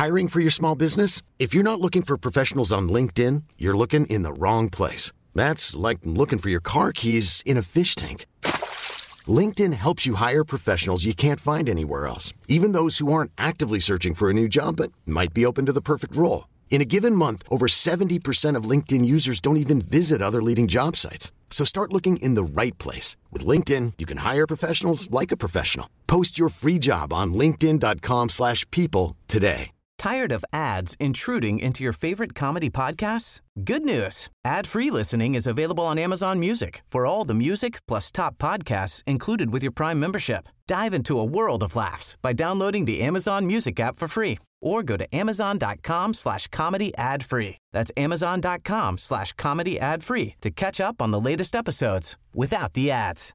Hiring for your small business? If you're not looking for professionals on LinkedIn, you're looking in the wrong place. That's like looking for your car keys in a fish tank. LinkedIn helps you hire professionals you can't find anywhere else, even those who aren't actively searching for a new job but might be open to the perfect role. In a given month, over 70% of LinkedIn users don't even visit other leading job sites. So start looking in the right place. With LinkedIn, you can hire professionals like a professional. Post your free job on linkedin.com/people today. Tired of ads intruding into your favorite comedy podcasts? Good news. Ad-free listening is available on Amazon Music for all the music plus top podcasts included with your Prime membership. Dive into a world of laughs by downloading the Amazon Music app for free or go to amazon.com/comedy ad-free. That's amazon.com/comedy ad-free to catch up on the latest episodes without the ads.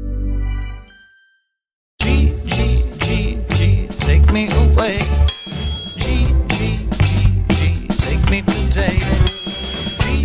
G, take me away. G, take me today. G.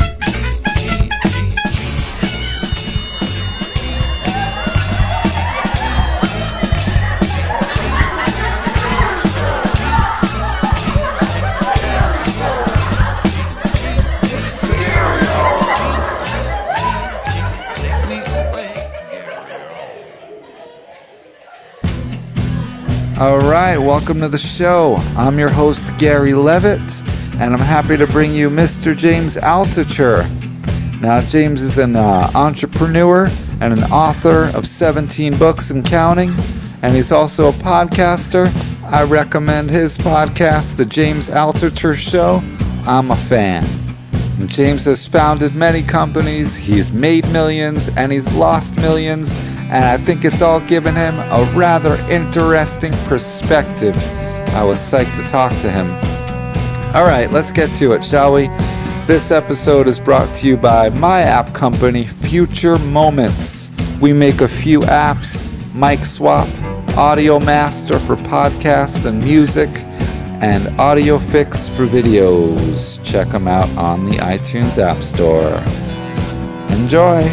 All right, welcome to the show. I'm your host, Gary Levitt, and I'm happy to bring you Mr. James Altucher. Now, James is an entrepreneur and an author of 17 books and counting, and he's also a podcaster. I recommend his podcast, The James Altucher Show. I'm a fan. And James has founded many companies, he's made millions, and he's lost millions, and I think it's all given him a rather interesting perspective. I was psyched to talk to him. All right, let's get to it, shall we? This episode is brought to you by my app company, Future Moments. We make a few apps, Mic Swap, Audio Master for podcasts and music, and Audio Fix for videos. Check them out on the iTunes App Store. Enjoy!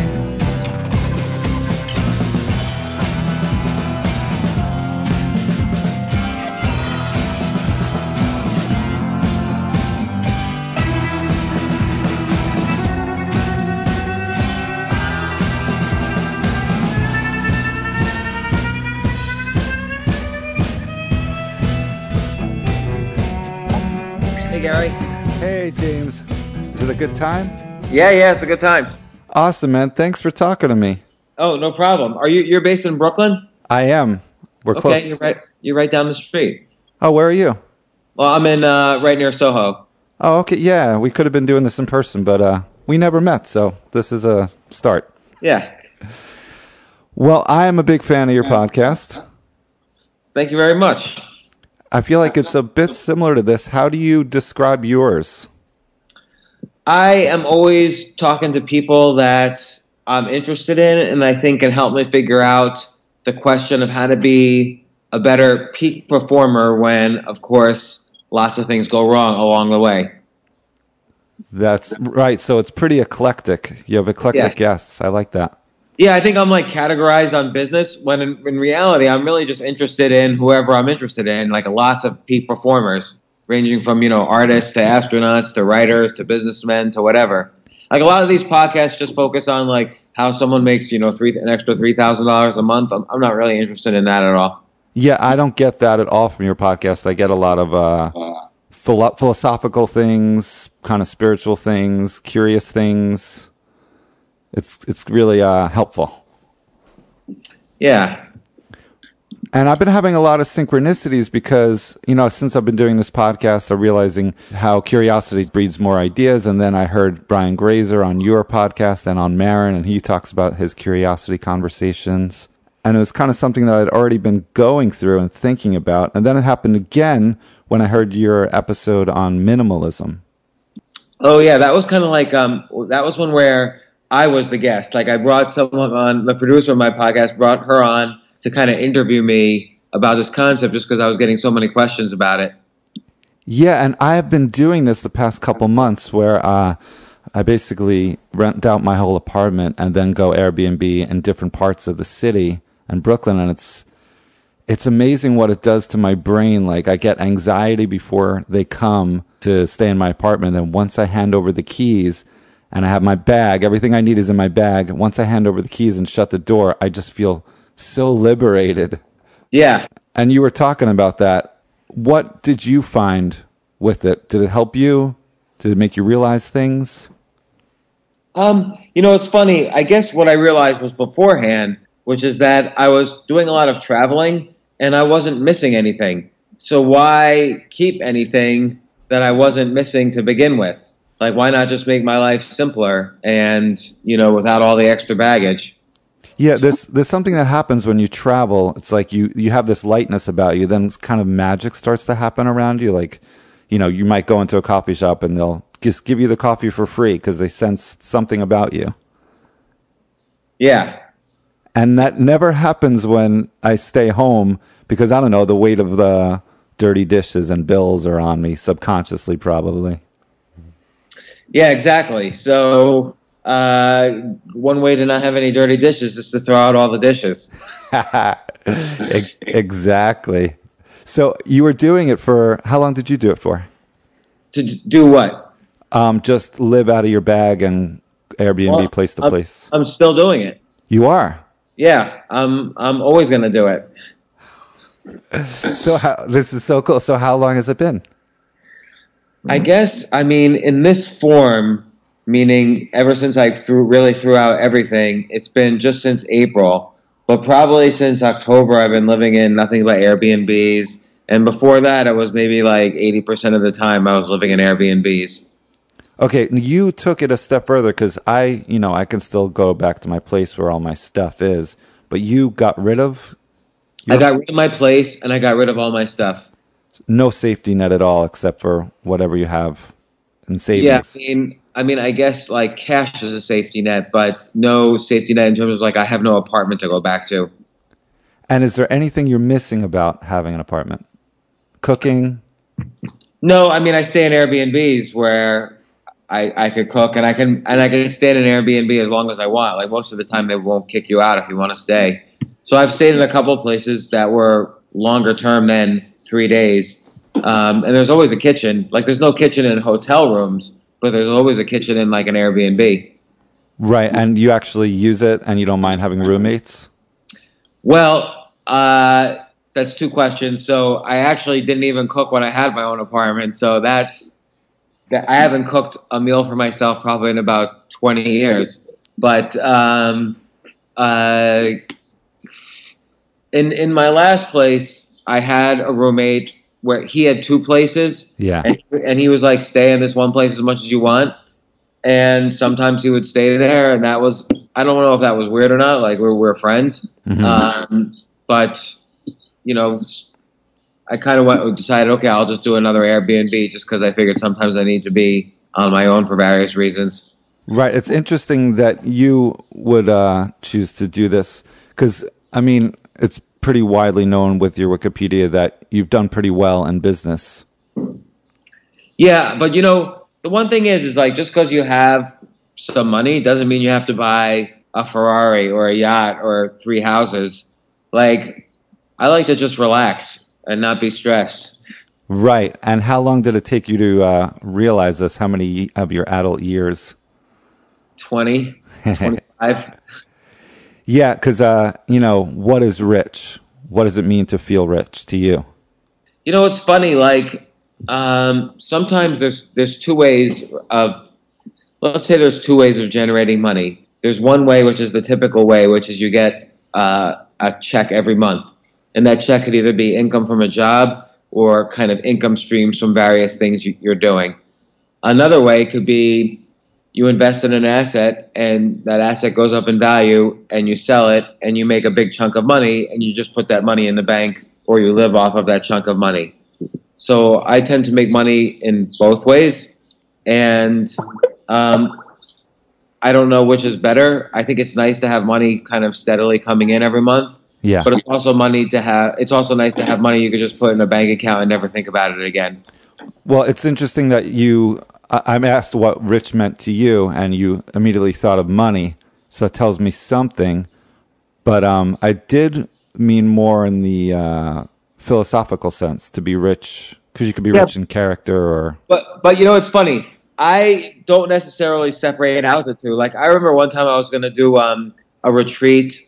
Hey, Gary. Hey, James. Is it a good time? Yeah, it's a good time. Awesome, man. Thanks for talking to me. Oh, no problem. You're based in Brooklyn? I am. We're close. Okay, you're right down the street. Oh, where are you? Well, I'm in right near Soho. Oh, okay. Yeah, we could have been doing this in person, but we never met, so this is a start. Yeah. Well, I am a big fan of your podcast. Thank you very much. I feel like it's a bit similar to this. How do you describe yours? I am always talking to people that I'm interested in, and I think can help me figure out the question of how to be a better peak performer when, of course, lots of things go wrong along the way. That's right. So it's pretty eclectic. You have eclectic guests. I like that. Yeah, I think I'm like categorized on business when in reality, I'm really just interested in whoever I'm interested in, like lots of peak performers ranging from, artists to astronauts to writers to businessmen to whatever. Like a lot of these podcasts just focus on like how someone makes, an extra $3,000 a month. I'm not really interested in that at all. Yeah, I don't get that at all from your podcast. I get a lot of philosophical things, kind of spiritual things, curious things. It's really helpful. Yeah. And I've been having a lot of synchronicities because, since I've been doing this podcast, I'm realizing how curiosity breeds more ideas. And then I heard Brian Grazer on your podcast and on Marin, and he talks about his curiosity conversations. And it was kind of something that I'd already been going through and thinking about. And then it happened again when I heard your episode on minimalism. Oh, yeah. That was kind of like, that was one where I was the guest. Like I brought someone on, the producer of my podcast brought her on to kind of interview me about this concept just because I was getting so many questions about it. Yeah, and I have been doing this the past couple months where I basically rent out my whole apartment and then go Airbnb in different parts of the city and Brooklyn, and it's amazing what it does to my brain. Like I get anxiety before they come to stay in my apartment. And once I hand over the keys and I have my bag, everything I need is in my bag. Once I hand over the keys and shut the door, I just feel so liberated. Yeah. And you were talking about that. What did you find with it? Did it help you? Did it make you realize things? It's funny. I guess what I realized was beforehand, which is that I was doing a lot of traveling and I wasn't missing anything. So why keep anything that I wasn't missing to begin with? Like, why not just make my life simpler and, without all the extra baggage? Yeah, there's something that happens when you travel. It's like you have this lightness about you. Then kind of magic starts to happen around you. Like, you might go into a coffee shop and they'll just give you the coffee for free because they sense something about you. Yeah. And that never happens when I stay home because, I don't know, the weight of the dirty dishes and bills are on me subconsciously, probably. Yeah, exactly. So one way to not have any dirty dishes is to throw out all the dishes. Exactly. So you were doing it for, how long did you do it for? To do what? Just live out of your bag and Airbnb place to place. I'm still doing it. You are? Yeah, I'm always going to do it. So this is so cool. So how long has it been? I guess, in this form, meaning ever since I threw out everything, it's been just since April. But probably since October, I've been living in nothing but Airbnbs. And before that, it was maybe like 80% of the time I was living in Airbnbs. Okay, you took it a step further because I can still go back to my place where all my stuff is. But you got rid of? I got rid of my place and I got rid of all my stuff. No safety net at all except for whatever you have in savings. Yeah, I guess like cash is a safety net, but no safety net in terms of like I have no apartment to go back to. And is there anything you're missing about having an apartment? Cooking? No, I stay in Airbnbs where I could cook and I can stay in an Airbnb as long as I want. Like most of the time they won't kick you out if you want to stay. So I've stayed in a couple of places that were longer term than 3 days. And there's always a kitchen. Like there's no kitchen in hotel rooms, but there's always a kitchen in like an Airbnb. Right. And you actually use it and you don't mind having roommates? Well, that's two questions. So I actually didn't even cook when I had my own apartment. So I haven't cooked a meal for myself probably in about 20 years. But in my last place, I had a roommate where he had two places. Yeah. And he was like, stay in this one place as much as you want. And sometimes he would stay there. And that was, I don't know if that was weird or not. Like we're friends. Mm-hmm. But, I kind of decided, okay, I'll just do another Airbnb just because I figured sometimes I need to be on my own for various reasons. Right. It's interesting that you would choose to do this because, it's pretty widely known with your Wikipedia that you've done pretty well in business. Yeah, but the one thing is like just because you have some money doesn't mean you have to buy a Ferrari or a yacht or 3 houses. Like, I like to just relax and not be stressed. Right. And how long did it take you to realize this? How many of your adult years? 20, 25. Yeah, because, what is rich? What does it mean to feel rich to you? It's funny, like, sometimes there's two ways of, let's say there's 2 ways of generating money. There's one way, which is the typical way, which is you get a check every month. And that check could either be income from a job or kind of income streams from various things you're doing. Another way could be you invest in an asset and that asset goes up in value and you sell it and you make a big chunk of money and you just put that money in the bank or you live off of that chunk of money. So I tend to make money in both ways. And I don't know which is better. I think it's nice to have money kind of steadily coming in every month. Yeah. But it's also nice to have money you could just put in a bank account and never think about it again. Well, it's interesting that I'm asked what rich meant to you, and you immediately thought of money. So it tells me something. But I did mean more in the philosophical sense, to be rich, because you could be rich in character or... But you know, it's funny. I don't necessarily separate out the two. Like, I remember one time I was going to do a retreat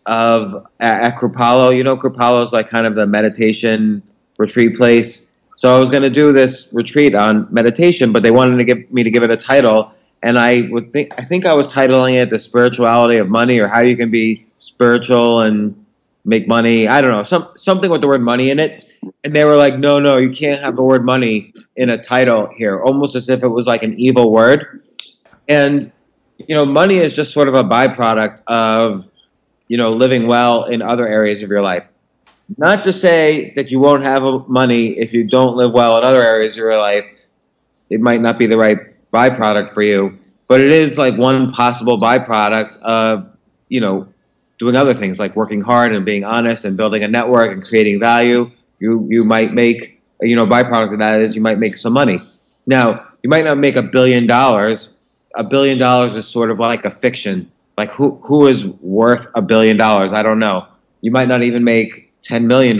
at Kripalu. You know, Kripalu is like kind of the meditation retreat place. So I was going to do this retreat on meditation, but they wanted to give it a title, and I think I was titling it "The Spirituality of Money" or "How You Can Be Spiritual and Make Money." I don't know, something with the word money in it. And they were like, no, you can't have the word money in a title here, almost as if it was like an evil word. And, you know, money is just sort of a byproduct of, you know, living well in other areas of your life. Not to say that you won't have money if you don't live well in other areas of your life. It might not be the right byproduct for you, but it is like one possible byproduct of, you know, doing other things like working hard and being honest and building a network and creating value. You might make, you know, byproduct of that is you might make some money. Now, you might not make $1 billion. $1 billion is sort of like a fiction. Like who is worth $1 billion? I don't know. You might not even make $10 million,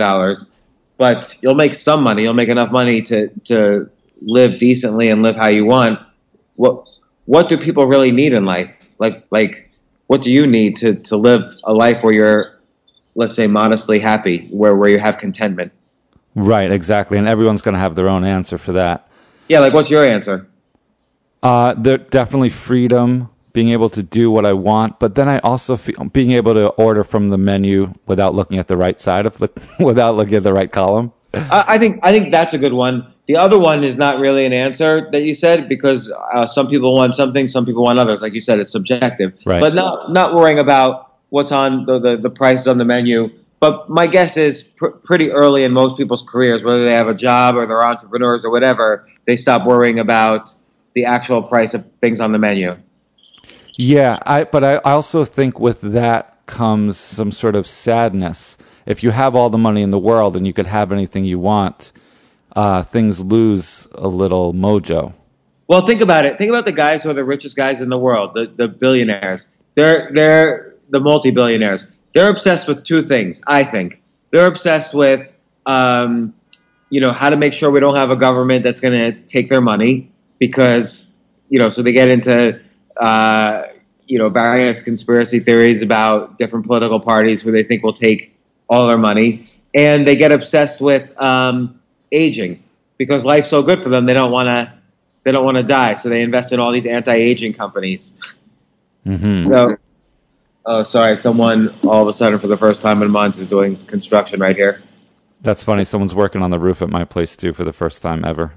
but you'll make some money. You'll make enough money to live decently and live how you want. What do people really need in life? Like what do you need to live a life where you're, let's say, modestly happy, where you have contentment? Right, exactly. And everyone's going to have their own answer for that. Yeah, like what's your answer? There definitely freedom, being able to do what I want, but then I also feel being able to order from the menu without looking at the right side of without looking at the right column. I think that's a good one. The other one is not really an answer that you said, because some people want something, some people want others. Like you said, it's subjective. Right. But not worrying about what's on the prices on the menu. But my guess is pretty early in most people's careers, whether they have a job or they're entrepreneurs or whatever, they stop worrying about the actual price of things on the menu. Yeah, but I also think with that comes some sort of sadness. If you have all the money in the world and you could have anything you want, things lose a little mojo. Well, think about it. Think about the guys who are the richest guys in the world, the billionaires. They're the multi-billionaires. They're obsessed with two things, I think. They're obsessed with, you know, how to make sure we don't have a government that's going to take their money, because, you know, so they get into, you know, various conspiracy theories about different political parties who they think will take all their money. And they get obsessed with aging, because life's so good for them, they don't want to die. So they invest in all these anti-aging companies. Mm-hmm. So... Oh, sorry. Someone all of a sudden for the first time in months is doing construction right here. That's funny. Someone's working on the roof at my place too for the first time ever.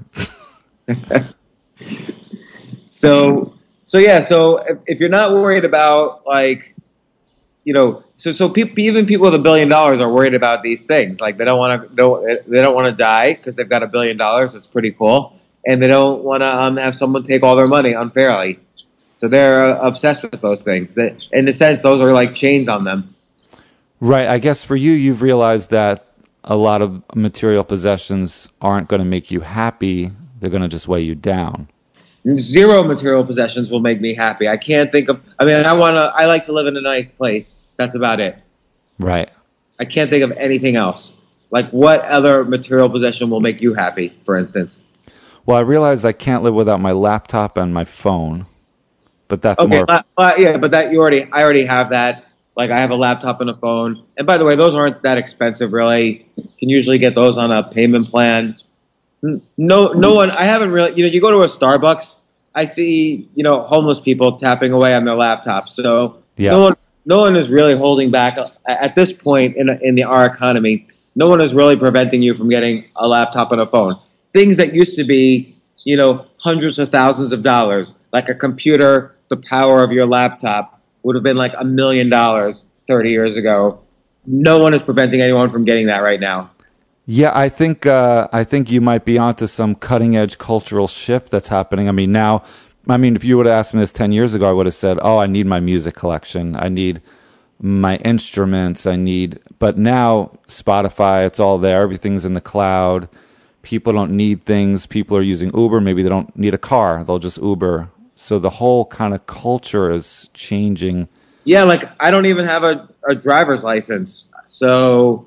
So if you're not worried about, like, you know, so people, even people with $1 billion are worried about these things. Like they don't want to die because they've got $1 billion. It's pretty cool. And they don't want to have someone take all their money unfairly. So they're obsessed with those things. That, in a sense, those are like chains on them. Right. I guess for you, you've realized that a lot of material possessions aren't going to make you happy. They're going to just weigh you down. Zero material possessions will make me happy. I can't think of... I mean, I like to live in a nice place. That's about it. Right. I can't think of anything else. Like, what other material possession will make you happy, for instance? Well, I realize I can't live without my laptop and my phone. But that's okay, more... yeah, but I already have that. Like, I have a laptop and a phone. And by the way, those aren't that expensive, really. You can usually get those on a payment plan. No one... I haven't really... You know, you go to a Starbucks, I see, you know, homeless people tapping away on their laptops. So yeah. No one is really holding back. At this point in our economy, no one is really preventing you from getting a laptop and a phone. Things that used to be, you know, hundreds of thousands of dollars, like a computer... The power of your laptop would have been like $1 million 30 years ago. No one is preventing anyone from getting that right now. Yeah, I think you might be onto some cutting edge cultural shift that's happening. I mean, if you would have asked me this 10 years ago, I would have said, "Oh, I need my music collection. I need my instruments. But now Spotify, it's all there. Everything's in the cloud. People don't need things. People are using Uber. Maybe they don't need a car. They'll just Uber." So the whole kind of culture is changing. Yeah, like I don't even have a driver's license. So,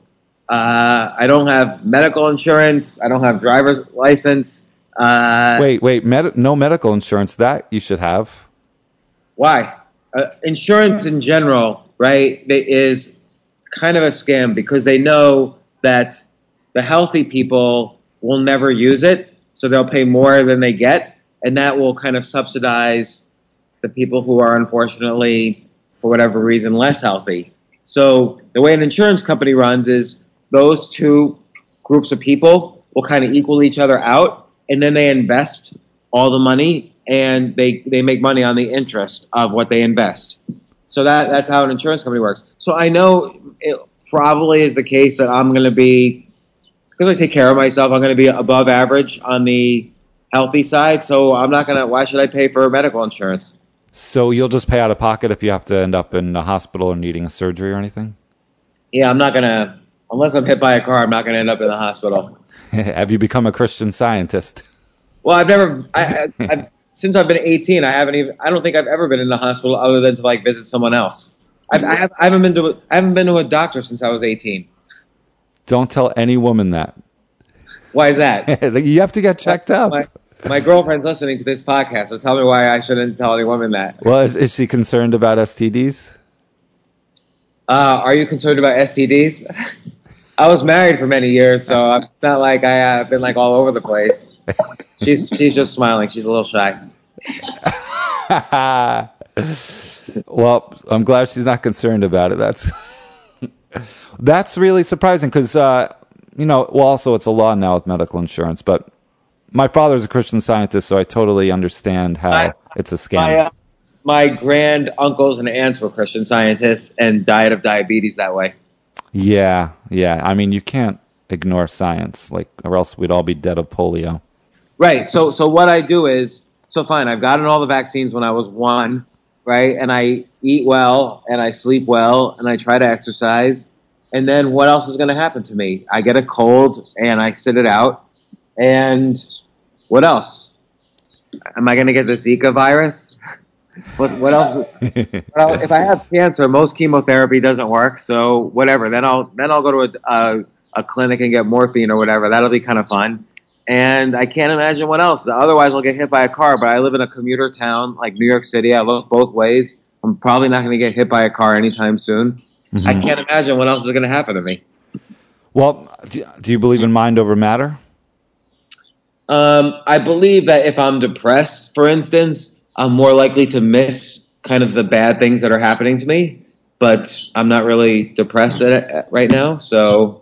I don't have medical insurance. I don't have driver's license. Wait, no medical insurance. That you should have. Why? Insurance in general, right, is kind of a scam because they know that the healthy people will never use it, so they'll pay more than they get, and that will kind of subsidize the people who are unfortunately, for whatever reason, less healthy. So the way an insurance company runs is those two groups of people will kind of equal each other out, and then they invest all the money, and they make money on the interest of what they invest. So that's how an insurance company works. So I know it probably is the case that I'm going to be, because I take care of myself, I'm going to be above average on the healthy side. So I'm not going to, why should I pay for medical insurance? So you'll just pay out of pocket if you have to end up in a hospital or needing a surgery or anything? Yeah, I'm not going to, unless I'm hit by a car, I'm not going to end up in the hospital. Have you become a Christian Scientist? Well, I've since I've been 18, I don't think I've ever been in the hospital other than to like visit someone else. I haven't been to a doctor since I was 18. Don't tell any woman that. Why is that? You have to get checked up. My girlfriend's listening to this podcast, so tell me why I shouldn't tell any woman that. Well, is she concerned about STDs? Are you concerned about STDs? I was married for many years, so it's not like I've been like all over the place. She's just smiling. She's a little shy. Well, I'm glad she's not concerned about it. That's really surprising because, also it's a law now with medical insurance, but my father's a Christian Scientist, so I totally understand how it's a scam. My grand uncles and aunts were Christian Scientists and died of diabetes that way. Yeah. I mean, you can't ignore science, or else we'd all be dead of polio. Right. So what I do is, fine, I've gotten all the vaccines when I was 1, right? And I eat well, and I sleep well, and I try to exercise. And then what else is going to happen to me? I get a cold, and I sit it out. And what else? Am I going to get the Zika virus? What else? Well, if I have cancer, most chemotherapy doesn't work. So whatever. Then I'll go to a clinic and get morphine or whatever. That'll be kind of fun. And I can't imagine what else. Otherwise, I'll get hit by a car. But I live in a commuter town like New York City. I look both ways. I'm probably not going to get hit by a car anytime soon. Mm-hmm. I can't imagine what else is going to happen to me. Well, do you believe in mind over matter? I believe that if I'm depressed, for instance, I'm more likely to miss kind of the bad things that are happening to me. But I'm not really depressed right now. So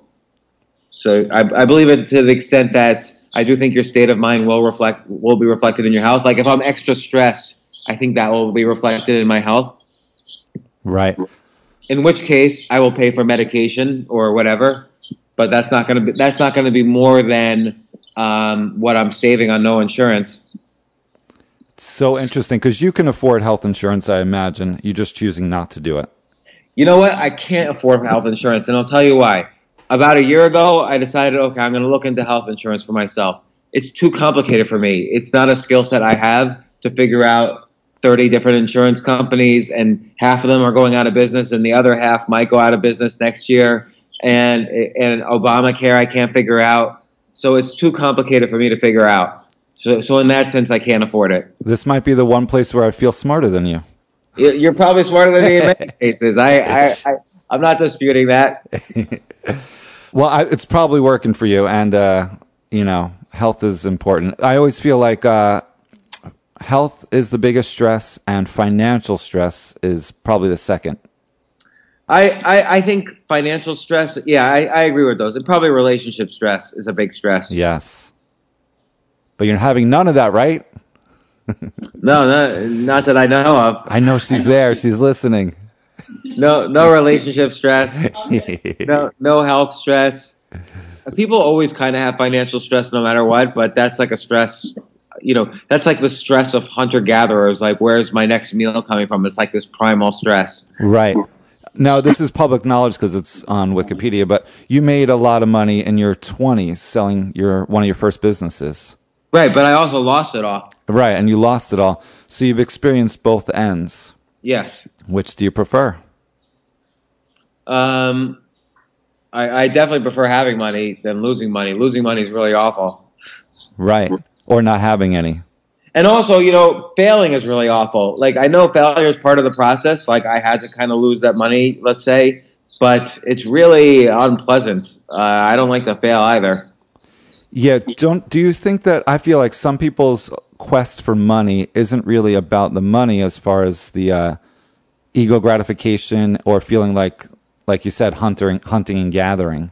I believe it to the extent that I do think your state of mind will be reflected in your health. Like if I'm extra stressed, I think that will be reflected in my health. Right. In which case, I will pay for medication or whatever, but that's not going to be more than what I'm saving on no insurance. It's so interesting because you can afford health insurance, I imagine. You're just choosing not to do it. You know what? I can't afford health insurance, and I'll tell you why. About a year ago, I decided, okay, I'm going to look into health insurance for myself. It's too complicated for me. It's not a skill set I have to figure out 30 different insurance companies, and half of them are going out of business, and the other half might go out of business next year. And Obamacare, I can't figure out. So it's too complicated for me to figure out. So in that sense, I can't afford it. This might be the one place where I feel smarter than you. You're probably smarter than me in many cases. I'm not disputing that. Well, it's probably working for you, and health is important. I always feel like health is the biggest stress, and financial stress is probably the second. I think financial stress, yeah, I agree with those. And probably relationship stress is a big stress. Yes. But you're having none of that, right? No, not that I know of. I know she's there. She's listening. No relationship stress. No health stress. People always kind of have financial stress no matter what, but that's like a stress, that's like the stress of hunter-gatherers. Like, where's my next meal coming from? It's like this primal stress. Right. Now, this is public knowledge because it's on Wikipedia, but you made a lot of money in your 20s selling one of your first businesses. Right, but I also lost it all. Right, and you lost it all. So you've experienced both ends. Yes. Which do you prefer? I I definitely prefer having money than losing money. Losing money is really awful. Right. Or not having any. And also, failing is really awful. Like, I know failure is part of the process. Like, I had to kind of lose that money, let's say, but it's really unpleasant. I don't like to fail either. Yeah. Do you think that I feel like some people's quest for money isn't really about the money as far as the ego gratification or feeling like you said, hunting and gathering?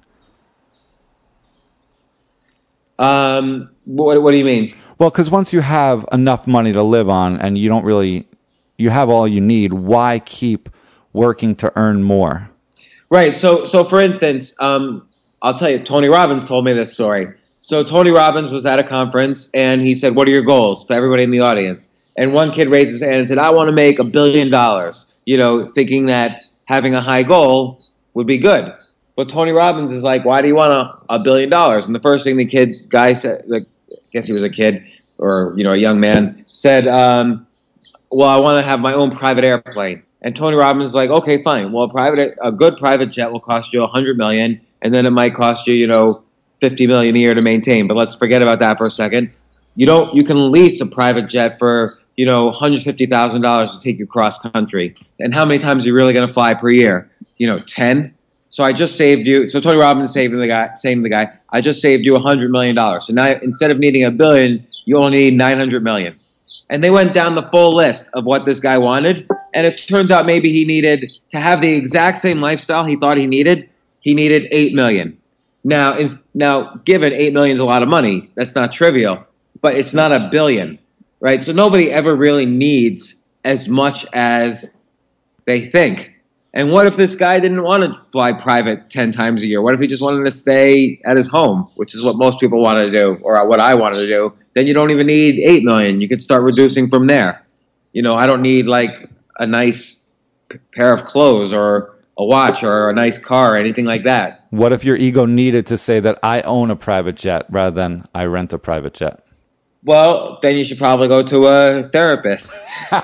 What do you mean? Well, because once you have enough money to live on and you have all you need, why keep working to earn more? Right. So for instance, I'll tell you, Tony Robbins told me this story. So Tony Robbins was at a conference and he said, "What are your goals?" to everybody in the audience. And one kid raised his hand and said, "I want to make $1 billion," thinking that having a high goal would be good. But Tony Robbins is like, "Why do you want $1 billion?" And the first thing the guy said, I guess he was a kid or, a young man, said, "Well, I want to have my own private airplane." And Tony Robbins is like, "Okay, fine. Well, a good private jet will cost you $100 million, and then it might cost you, $50 million a year to maintain. But let's forget about that for a second. You can lease a private jet for, $150,000 to take you cross country. And how many times are you really going to fly per year? 10. So I just saved you." So Tony Robbins saying to the guy, "I just saved you $100 million. So now instead of needing $1 billion, you only need $900 million." And they went down the full list of what this guy wanted. And it turns out maybe he needed to have the exact same lifestyle he thought he needed. He needed $8 million. Now, given $8 million is a lot of money, that's not trivial, but it's not $1 billion, right? So nobody ever really needs as much as they think. And what if this guy didn't want to fly private 10 times a year? What if he just wanted to stay at his home, which is what most people want to do, or what I wanted to do? Then you don't even need $8 million. You could start reducing from there. I don't need like a nice pair of clothes or a watch or a nice car or anything like that. What if your ego needed to say that I own a private jet rather than I rent a private jet? Well, then you should probably go to a therapist.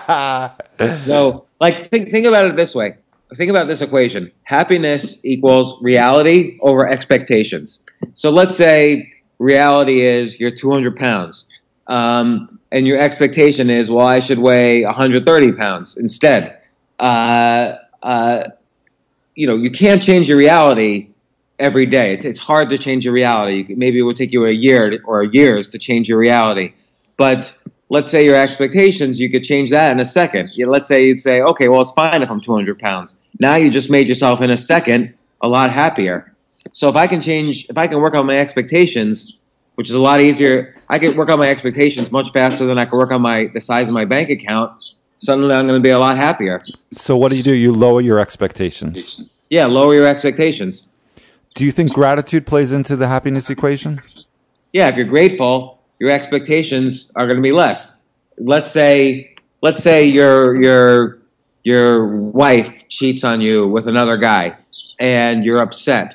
So, think about it this way. Think about this equation. Happiness equals reality over expectations. So let's say reality is you're 200 pounds. And your expectation is, well, I should weigh 130 pounds instead. You can't change your reality every day. It's hard to change your reality. Maybe it will take you a year or years to change your reality. But let's say your expectations, you could change that in a second. Let's say you'd say, okay, well, it's fine if I'm 200 pounds. Now you just made yourself in a second a lot happier. So if I can work on my expectations, which is a lot easier, I can work on my expectations much faster than I can work on the size of my bank account. Suddenly I'm going to be a lot happier. So what do? You lower your expectations. Yeah, lower your expectations. Do you think gratitude plays into the happiness equation? Yeah, if you're grateful, your expectations are going to be less. Let's say your wife cheats on you with another guy, and you're upset.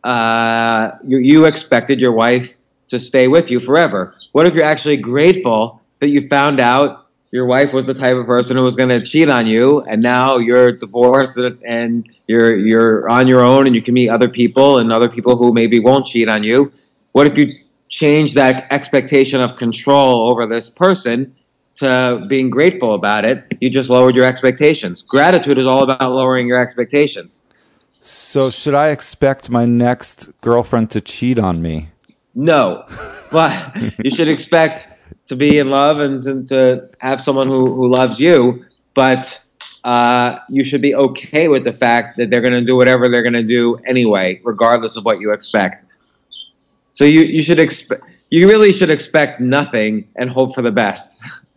You expected your wife to stay with you forever. What if you're actually grateful that you found out your wife was the type of person who was going to cheat on you, and now you're divorced and you're on your own, and you can meet other people and other people who maybe won't cheat on you? What if you change that expectation of control over this person to being grateful about it? You just lowered your expectations. Gratitude is all about lowering your expectations. So should I expect my next girlfriend to cheat on me? No, but you should expect to be in love and to have someone who loves you, but you should be okay with the fact that they're going to do whatever they're going to do anyway, regardless of what you expect. So you really should expect nothing and hope for the best.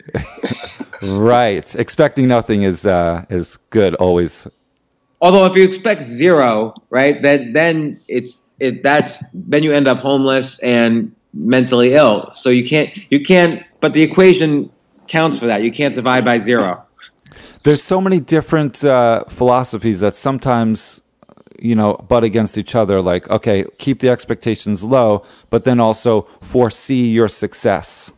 Right. Expecting nothing is good always. Although if you expect zero, right, then you end up homeless and mentally ill. So you can't, but the equation counts for that. You can't divide by zero. There's so many different philosophies that sometimes, butt against each other. Like, okay, keep the expectations low, but then also foresee your success.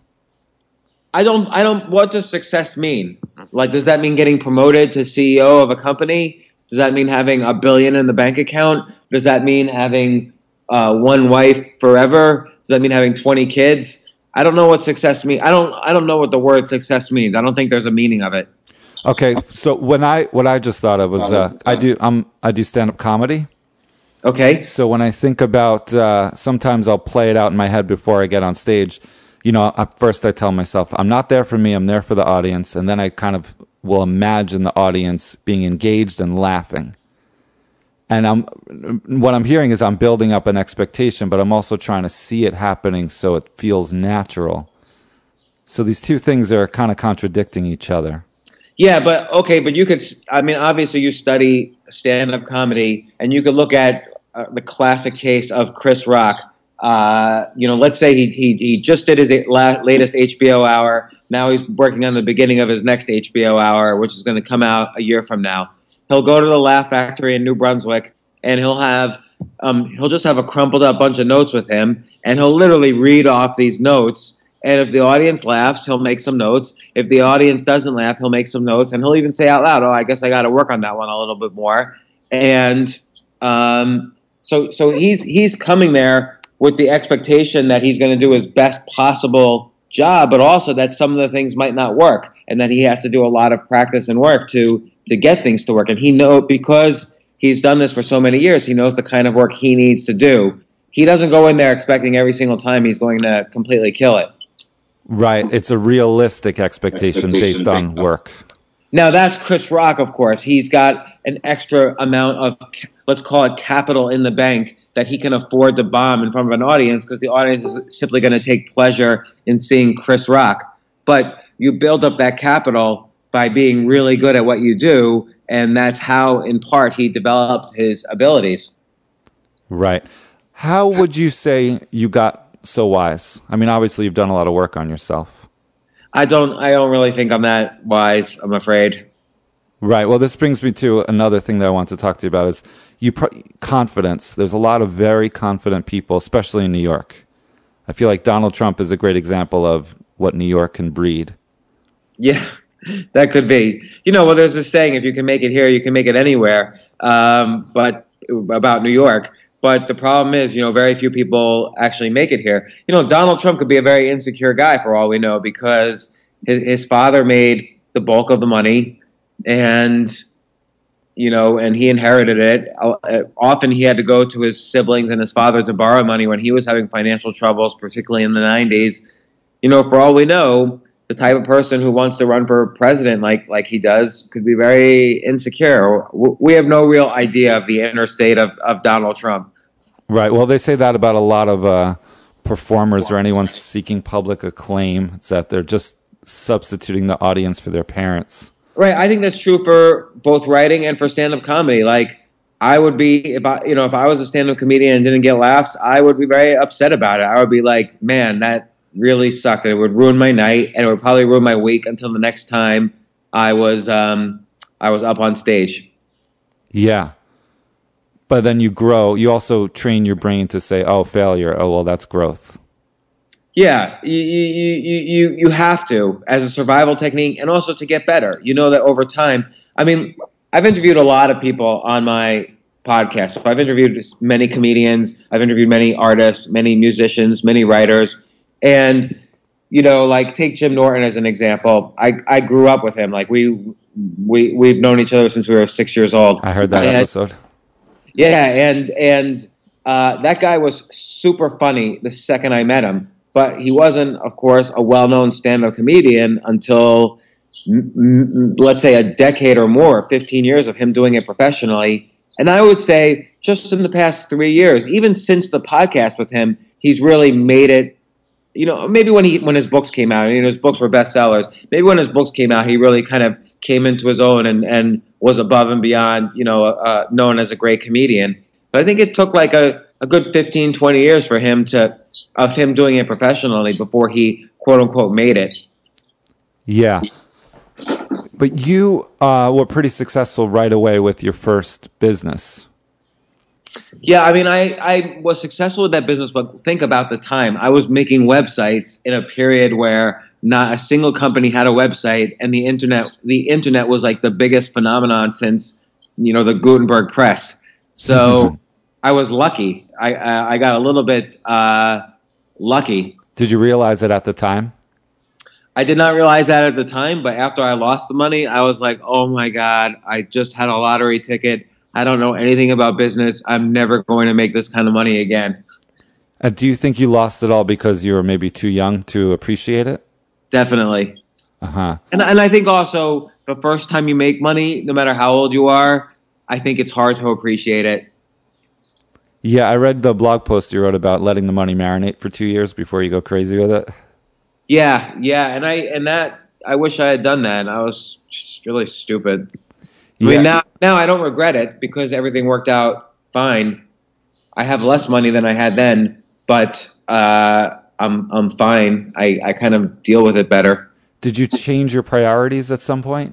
What does success mean? Like, does that mean getting promoted to CEO of a company? Does that mean having $1 billion in the bank account? Does that mean having one wife forever? Does that mean having 20 kids? I don't know what success means. I don't know what the word success means. I don't think there's a meaning of it. Okay, so what I just thought of was I do stand-up comedy. Okay. So when I think about, sometimes I'll play it out in my head before I get on stage. You know, at first I tell myself, I'm not there for me, I'm there for the audience. And then I kind of will imagine the audience being engaged and laughing. And what I'm hearing is I'm building up an expectation, but I'm also trying to see it happening so it feels natural. So these two things are kind of contradicting each other. Yeah, but you could, I mean, obviously you study stand-up comedy, and you could look at the classic case of Chris Rock. Let's say he just did his latest HBO hour. Now he's working on the beginning of his next HBO hour, which is going to come out a year from now. He'll go to the Laugh Factory in New Brunswick, and he'll just have a crumpled up bunch of notes with him, and he'll literally read off these notes. And if the audience laughs, he'll make some notes. If the audience doesn't laugh, he'll make some notes, and he'll even say out loud, "Oh, I guess I got to work on that one a little bit more." And so he's coming there with the expectation that he's going to do his best possible job, but also that some of the things might not work, and that he has to do a lot of practice and work to get things to work. And because he's done this for so many years, he knows the kind of work he needs to do. He doesn't go in there expecting every single time he's going to completely kill it. Right. It's a realistic expectation based on work. Now, that's Chris Rock, of course. He's got an extra amount of, let's call it capital in the bank, that he can afford to bomb in front of an audience because the audience is simply going to take pleasure in seeing Chris Rock. But you build up that capital by being really good at what you do, and that's how, in part, he developed his abilities. Right. How would you say you got so wise? I mean, obviously you've done a lot of work on yourself. I don't really think I'm that wise, I'm afraid. Right. Well, this brings me to another thing that I want to talk to you about is confidence. There's a lot of very confident people, especially in New York. I feel like Donald Trump is a great example of what New York can breed. Yeah, that could be. Well, there's this saying, if you can make it here, you can make it anywhere, but about New York. But the problem is, very few people actually make it here. Donald Trump could be a very insecure guy for all we know, because his father made the bulk of the money, and he inherited it. Often he had to go to his siblings and his father to borrow money when he was having financial troubles, particularly in the 90s. For all we know, the type of person who wants to run for president like he does could be very insecure. We have no real idea of the inner state of Donald Trump. Right. Well, they say that about a lot of performers or anyone seeking public acclaim. It's that they're just substituting the audience for their parents. Right. I think that's true for both writing and for stand-up comedy. Like, I would be, if I was a stand-up comedian and didn't get laughs, I would be very upset about it. I would be like, man, that really sucked. It would ruin my night, and it would probably ruin my week until the next time I was up on stage. Yeah. But then you grow. You also train your brain to say, "Oh, failure. Oh, well, that's growth." Yeah, you have to, as a survival technique, and also to get better. That over time. I mean, I've interviewed a lot of people on my podcast. So I've interviewed many comedians. I've interviewed many artists, many musicians, many writers. And, like, take Jim Norton as an example. I grew up with him. Like, we've known each other since we were 6 years old. I heard that episode. Yeah, and that guy was super funny the second I met him. But he wasn't, of course, a well-known stand-up comedian until, let's say, a decade or more, 15 years of him doing it professionally. And I would say just in the past 3 years, even since the podcast with him, he's really made it. Maybe when his books came out, his books were bestsellers. Maybe when his books came out, he really kind of came into his own and was above and beyond, known as a great comedian. But I think it took like a good 15, 20 years for him of him doing it professionally before he, quote unquote, made it. Yeah. But you were pretty successful right away with your first business. Yeah, I mean, I was successful with that business, but think about the time. I was making websites in a period where not a single company had a website, and the internet was like the biggest phenomenon since the Gutenberg press. So I was lucky. I got a little bit lucky. Did you realize it at the time? I did not realize that at the time, but after I lost the money, I was like, oh my God, I just had a lottery ticket. I don't know anything about business. I'm never going to make this kind of money again. Do you think you lost it all because you were maybe too young to appreciate it? Definitely. Uh-huh. And I think also the first time you make money, no matter how old you are, I think it's hard to appreciate it. Yeah, I read the blog post you wrote about letting the money marinate for 2 years before you go crazy with it. Yeah, and I wish I had done that. I was just really stupid. I mean, now I don't regret it because everything worked out fine. I have less money than I had then, but I'm fine. I kind of deal with it better. Did you change your priorities at some point?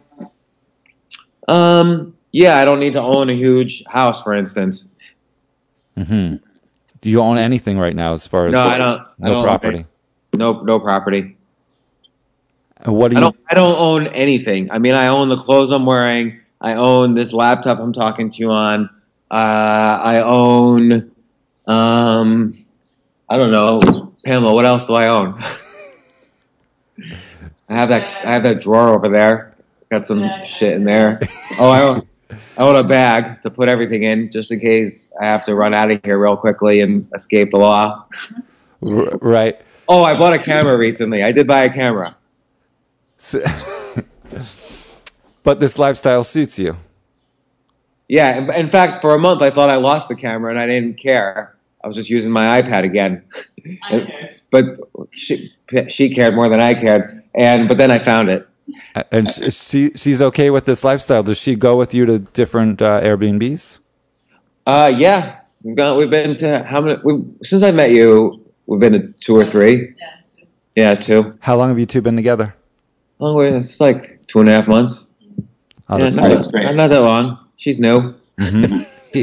Yeah, I don't need to own a huge house, for instance. Mm-hmm. Do you own anything right now as far as I don't. No property. No property. What do you? I don't own anything. I mean, I own the clothes I'm wearing. I own this laptop I'm talking to you on. I own. I don't know, Pamela. What else do I own? I have that drawer over there. Got some shit in there. Oh, I own a bag to put everything in just in case I have to run out of here real quickly and escape the law. Right. Oh, I bought a camera recently. I did buy a camera. So, but this lifestyle suits you. Yeah. In fact, for a month, I thought I lost the camera and I didn't care. I was just using my iPad again. But she cared more than I cared. But then I found it. And she's okay with this lifestyle. Does she go with you to different Airbnbs? Yeah. We've been to how many? Since I met you, we've been to 2 or 3. Yeah, 2. How long have you two been together? Oh, it's like 2.5 months. Oh, that's great. Not that long. She's new. Mm-hmm.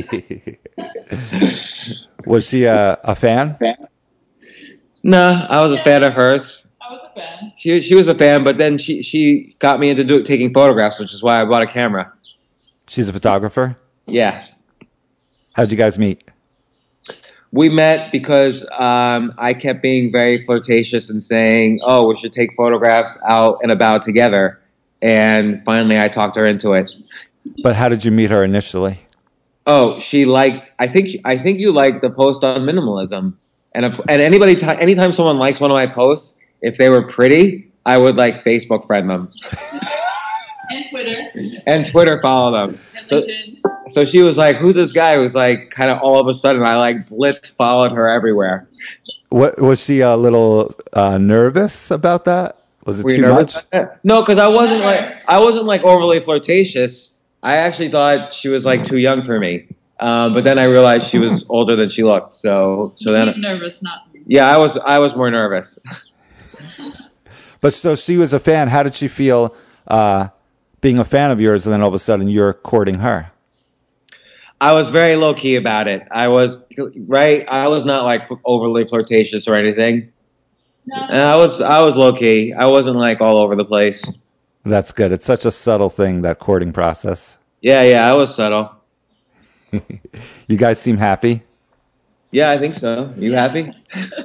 Was she a fan? No, I was a fan of hers. I was a fan. She was a fan, but then she got me into taking photographs, which is why I bought a camera. She's a photographer? Yeah. How'd you guys meet? We met because I kept being very flirtatious and saying, oh, we should take photographs out and about together. And finally, I talked her into it. But how did you meet her initially? Oh, she liked. I think you liked the post on minimalism. And anytime someone likes one of my posts, if they were pretty, I would like Facebook friend them. And Twitter. And Twitter follow them. And LinkedIn. So she was like, who's this guy who's like kind of all of a sudden I like blitz followed her everywhere. What was she a little nervous about that? Was it too much? No, because I wasn't like overly flirtatious. I actually thought she was like too young for me. But then I realized she was older than she looked. So then He's nervous, not me. Yeah, I was more nervous. But so she was a fan. How did she feel being a fan of yours and then all of a sudden you're courting her? I was very low key about it. I was not like overly flirtatious or anything. No. And I was low key. I wasn't like all over the place. That's good. It's such a subtle thing, that courting process. Yeah, I was subtle. You guys seem happy? Yeah, I think so. You happy?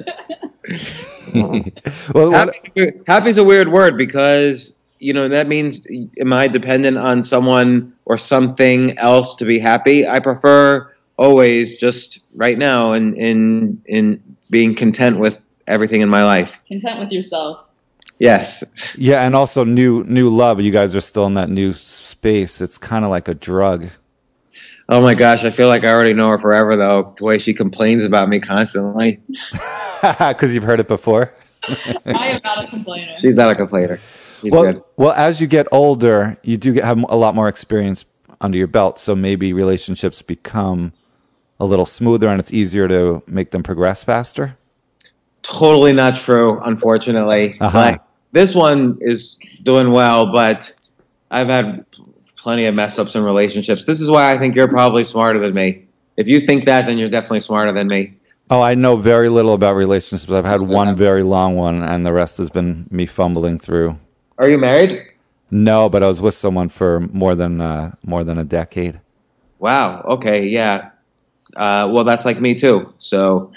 Well, happy's a weird word because, that means, am I dependent on someone or something else to be happy? I prefer always just right now in being content with everything in my life. Content with yourself. Yes. Yeah, and also new love. You guys are still in that new space. It's kind of like a drug. Oh my gosh, I feel like I already know her forever though, the way she complains about me constantly. Because you've heard it before? I am not a complainer. She's not a complainer. She's good. Well, as you get older, you do have a lot more experience under your belt, so maybe relationships become a little smoother and it's easier to make them progress faster? Totally not true, unfortunately. Uh-huh. Like, this one is doing well, but I've had plenty of mess ups in relationships. This is why I think you're probably smarter than me. If you think that, then you're definitely smarter than me. Oh, I know very little about relationships. I've had one very long one, and the rest has been me fumbling through. Are you married? No, but I was with someone for more than a decade. Wow. Okay. Yeah. Well, that's like me too. So,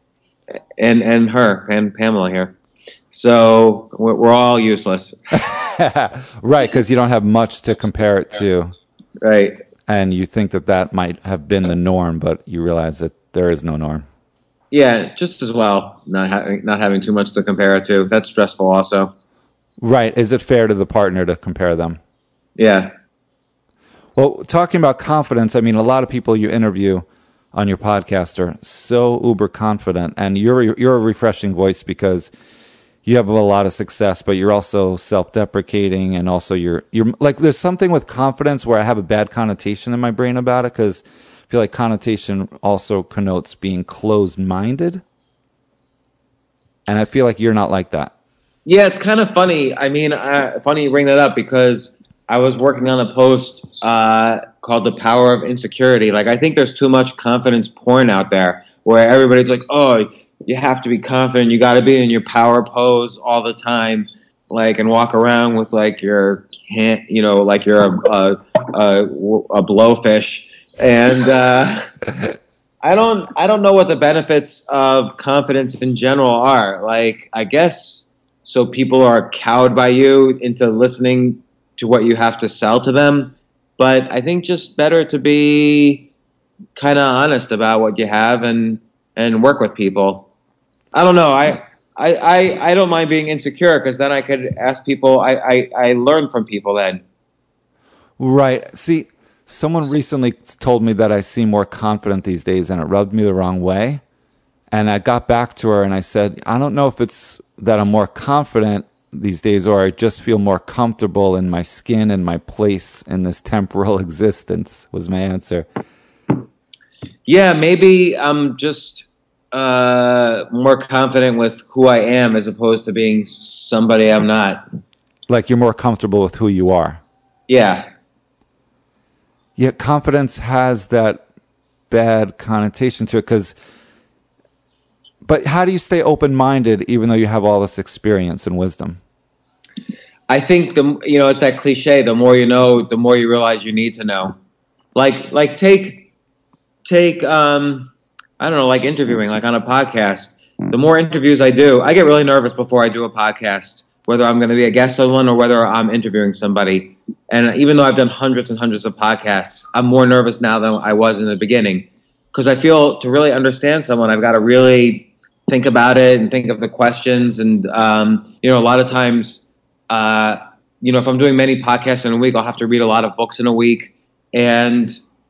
and her and Pamela here. So we're all useless, Right, because you don't have much to compare it to, right? and you think that that might have been the norm, but you realize that there is no norm. Yeah, just as well. Not having too much to compare it to. That's stressful, also. Right. Is it fair to the partner to compare them? Yeah. Well, talking about confidence, I mean, a lot of people you interview on your podcast are so uber confident, and you're a refreshing voice because you have a lot of success, but you're also self-deprecating, and also you're like, there's something with confidence where I have a bad connotation in my brain about it, because I feel like connotation also connotes being closed-minded, and I feel like you're not like that. Yeah, it's kind of funny. I mean, funny you bring that up because I was working on a post called "The Power of Insecurity." Like, I think there's too much confidence porn out there where everybody's like, "Oh, you have to be confident. You got to be in your power pose all the time, like, and walk around with like your hand, like you're a blowfish." And I don't know what the benefits of confidence in general are. Like, I guess so people are cowed by you into listening to what you have to sell to them. But I think just better to be kind of honest about what you have and work with people. I don't know. I don't mind being insecure because then I could ask people. I learn from people then. Right. See, someone recently told me that I seem more confident these days, and it rubbed me the wrong way. And I got back to her and I said, I don't know if it's that I'm more confident these days or I just feel more comfortable in my skin and my place in this temporal existence, was my answer. Yeah, maybe I'm just more confident with who I am as opposed to being somebody I'm not. Like you're more comfortable with who you are. Yeah. Yet confidence has that bad connotation to it but how do you stay open-minded even though you have all this experience and wisdom? I think it's that cliche, the more you know, the more you realize you need to know. Like take I don't know, like interviewing, like on a podcast. The more interviews I do, I get really nervous before I do a podcast, whether I'm going to be a guest on one or whether I'm interviewing somebody. And even though I've done hundreds and hundreds of podcasts, I'm more nervous now than I was in the beginning. Because I feel to really understand someone, I've got to really think about it and think of the questions. And, a lot of times, if I'm doing many podcasts in a week, I'll have to read a lot of books in a week. And,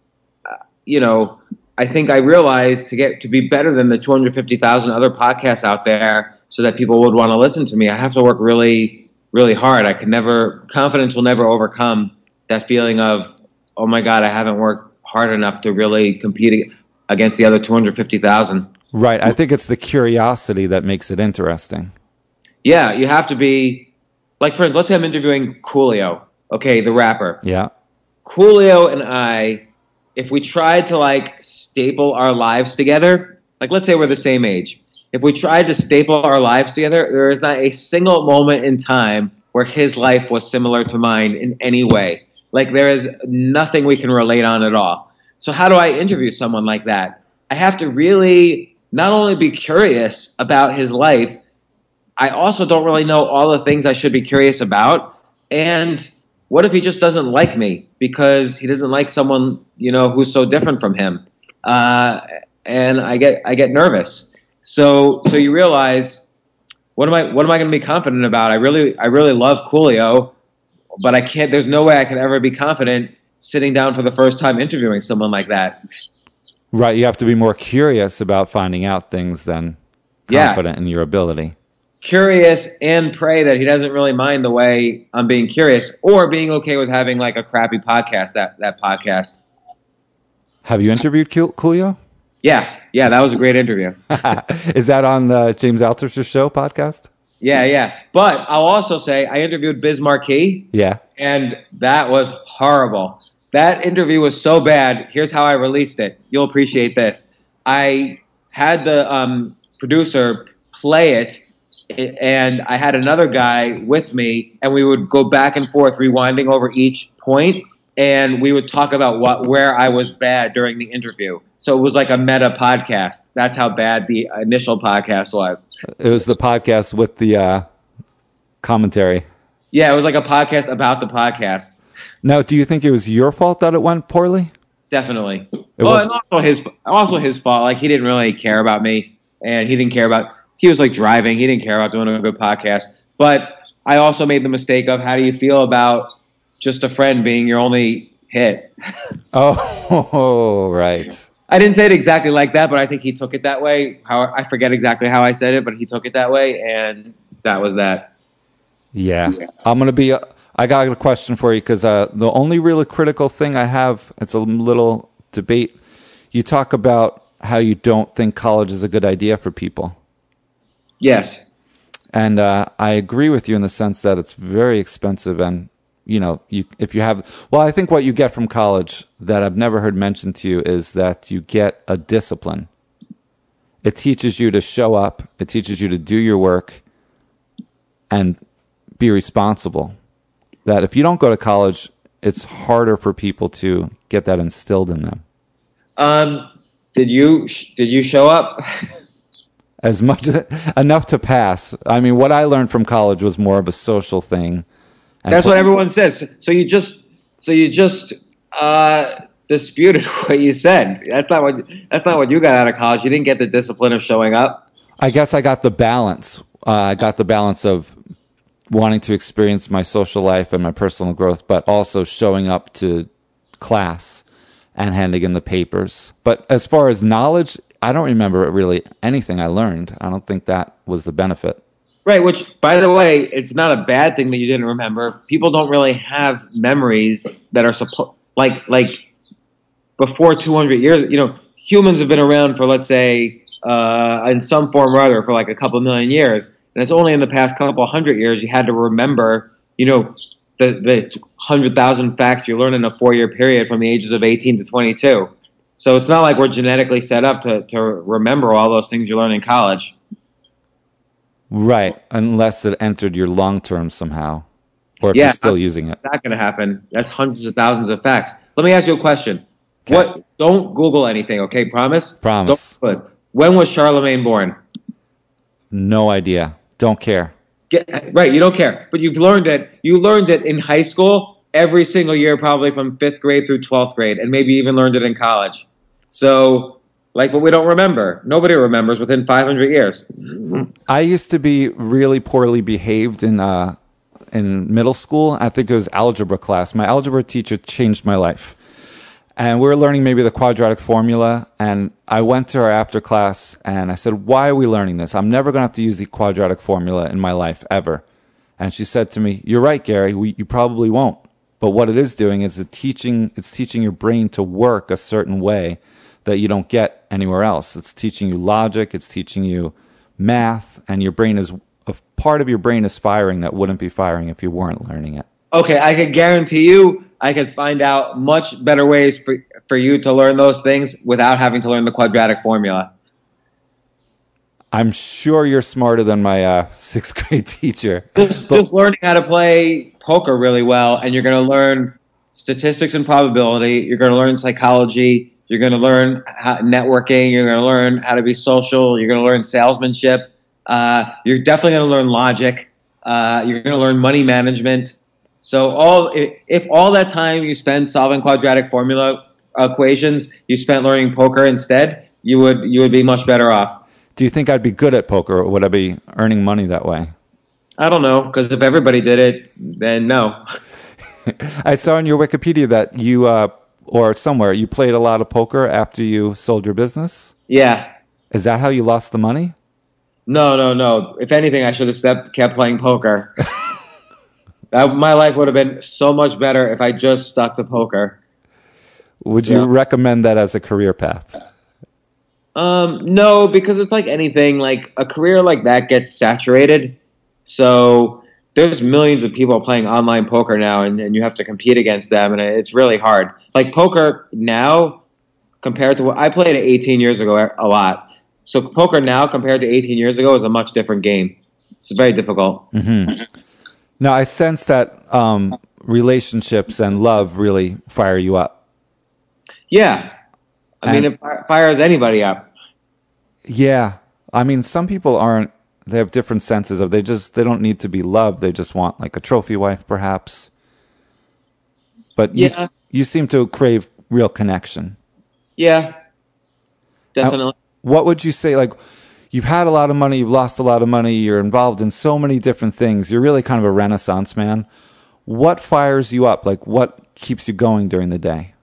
I think I realized to be better than the 250,000 other podcasts out there so that people would want to listen to me, I have to work really, really hard. Confidence will never overcome that feeling of, oh my God, I haven't worked hard enough to really compete against the other 250,000. Right. I think it's the curiosity that makes it interesting. Yeah, you have to be, like, for instance, let's say I'm interviewing Coolio, okay, the rapper. Yeah. Coolio and I, if we tried to, like, staple our lives together, like, let's say we're the same age. If we tried to staple our lives together, there is not a single moment in time where his life was similar to mine in any way. Like, there is nothing we can relate on at all. So how do I interview someone like that? I have to really not only be curious about his life, I also don't really know all the things I should be curious about. And what if he just doesn't like me because he doesn't like someone, who's so different from him? And I get nervous. So you realize, what am I going to be confident about? I really love Coolio, but I can't. There's no way I can ever be confident sitting down for the first time interviewing someone like that. Right. You have to be more curious about finding out things than confident in your ability. Curious and pray that he doesn't really mind the way I'm being curious, or being okay with having like a crappy podcast, that podcast. Have you interviewed Coolio? Yeah, that was a great interview. Is that on the James Altucher Show podcast? Yeah. But I'll also say I interviewed Biz Marquee. Yeah. And that was horrible. That interview was so bad. Here's how I released it. You'll appreciate this. I had the producer play it, and I had another guy with me, and we would go back and forth rewinding over each point. and we would talk about where I was bad during the interview. So it was like a meta podcast. That's how bad the initial podcast was. It was the podcast with the commentary. Yeah, it was like a podcast about the podcast. Now, do you think it was your fault that it went poorly? Definitely. It Well, was- and also his fault. Like, he didn't really care about me, and he was like driving. He didn't care about doing a good podcast. But I also made the mistake of, how do you feel about just a friend being your only hit? Oh, right. I didn't say it exactly like that, but I think he took it that way. I forget exactly how I said it, but he took it that way, and that was that. Yeah. I got a question for you, because the only really critical thing I have, it's a little debate. You talk about how you don't think college is a good idea for people. Yes. And I agree with you in the sense that it's very expensive. And, I think what you get from college that I've never heard mentioned to you is that you get a discipline. It teaches you to show up. It teaches you to do your work and be responsible. That if you don't go to college, it's harder for people to get that instilled in them. Did you show up? Enough to pass. I mean, what I learned from college was more of a social thing. And That's what everyone says. So you just disputed what you said. That's not what you got out of college. You didn't get the discipline of showing up. I guess I got the balance. I got the balance of wanting to experience my social life and my personal growth, but also showing up to class and handing in the papers. But as far as knowledge, I don't remember really anything I learned. I don't think that was the benefit. Right, which, by the way, it's not a bad thing that you didn't remember. People don't really have memories that are like before 200 years. Humans have been around for, let's say, in some form or other, for like a couple million years. And it's only in the past couple hundred years you had to remember, the 100,000 facts you learn in a 4-year period from the ages of 18 to 22. So it's not like we're genetically set up to remember all those things you learn in college. Right, unless it entered your long term somehow, or if you're still using it. That's not going to happen. That's hundreds of thousands of facts. Let me ask you a question. Okay. Don't Google anything, okay? Promise? Promise. Don't. When was Charlemagne born? No idea. Don't care. Right, you don't care. But you've learned it. You learned it in high school every single year, probably from 5th grade through 12th grade, and maybe even learned it in college. So, but we don't remember. Nobody remembers within 500 years. I used to be really poorly behaved in middle school. I think it was algebra class. My algebra teacher changed my life. And we were learning maybe the quadratic formula. And I went to her after class and I said, "Why are we learning this? I'm never going to have to use the quadratic formula in my life ever." And she said to me, "You're right, Gary. You probably won't. But what it is doing is it's teaching your brain to work a certain way that you don't get anywhere else. It's teaching you logic. It's teaching you math. And a part of your brain is firing that wouldn't be firing if you weren't learning it." Okay, I could guarantee you I could find out much better ways for you to learn those things without having to learn the quadratic formula. I'm sure you're smarter than my 6th grade teacher. Just learning how to play poker really well, and you're going to learn statistics and probability. You're going to learn psychology. You're going to learn networking. You're going to learn how to be social. You're going to learn salesmanship. You're definitely going to learn logic. You're going to learn money management. So if all that time you spend solving quadratic formula equations, you spent learning poker instead, you would be much better off. Do you think I'd be good at poker, or would I be earning money that way? I don't know, because if everybody did it, then no. I saw on your Wikipedia that you, or somewhere, you played a lot of poker after you sold your business? Yeah. Is that how you lost the money? No. If anything, I should have kept playing poker. My life would have been so much better if I just stuck to poker. Would you recommend that as a career path? No, because it's like anything. Like a career like that gets saturated. So there's millions of people playing online poker now, and you have to compete against them, and it's really hard. Like poker now, compared to what I played 18 years ago, a lot. So poker now compared to 18 years ago is a much different game. It's very difficult. Mm-hmm. Now, I sense that relationships and love really fire you up. Yeah. I mean, And- it fires anybody up. Yeah. I mean, some people aren't, they have different senses of, they don't need to be loved. They just want like a trophy wife, perhaps. But Yeah. you seem to crave real connection. Yeah. Definitely. What would you say, like, you've had a lot of money, you've lost a lot of money, you're involved in so many different things. You're really kind of a renaissance man. What fires you up? Like, what keeps you going during the day?